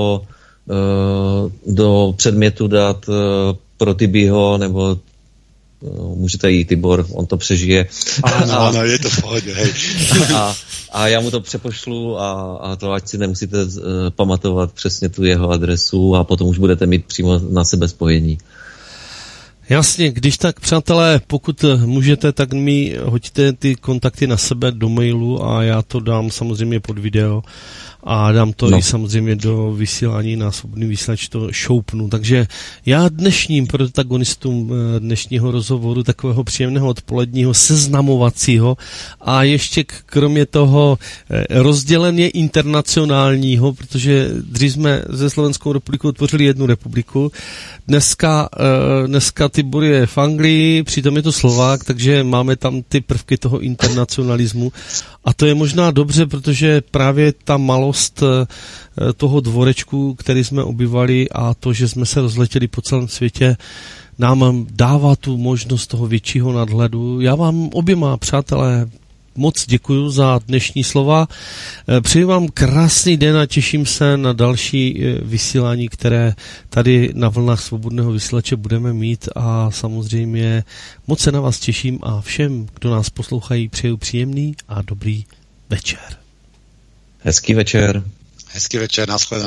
do předmětu dát pro Tibiho, nebo můžete jít Tibor, on to přežije. Ano, je to v pohodě, hej. A já mu to přepošlu a to ať si nemusíte pamatovat přesně tu jeho adresu a potom už budete mít přímo na sebe spojení. Jasně, když tak, přátelé, pokud můžete, tak mi hoďte ty kontakty na sebe do mailu a já to dám samozřejmě pod video a dám to i samozřejmě do vysílání na Svobodný vysílač, to šoupnu. Takže já dnešním protagonistům dnešního rozhovoru, takového příjemného odpoledního seznamovacího a ještě kromě toho rozděleně internacionálního, protože dřív jsme ze Slovenskou republikou tvořili jednu republiku, dneska Tibor je v Anglii, přitom je to Slovák, takže máme tam ty prvky toho internacionalismu a to je možná dobře, protože právě ta malost toho dvorečku, který jsme obyvali a to, že jsme se rozletěli po celém světě, nám dává tu možnost toho většího nadhledu. Já vám oběma, přátelé, moc děkuju za dnešní slova. Přeji vám krásný den a těším se na další vysílání, které tady na vlnách Svobodného vysílače budeme mít a samozřejmě moc se na vás těším a všem, kdo nás poslouchají, přeju příjemný a dobrý večer. Hezký večer. Hezký večer, nashledanou.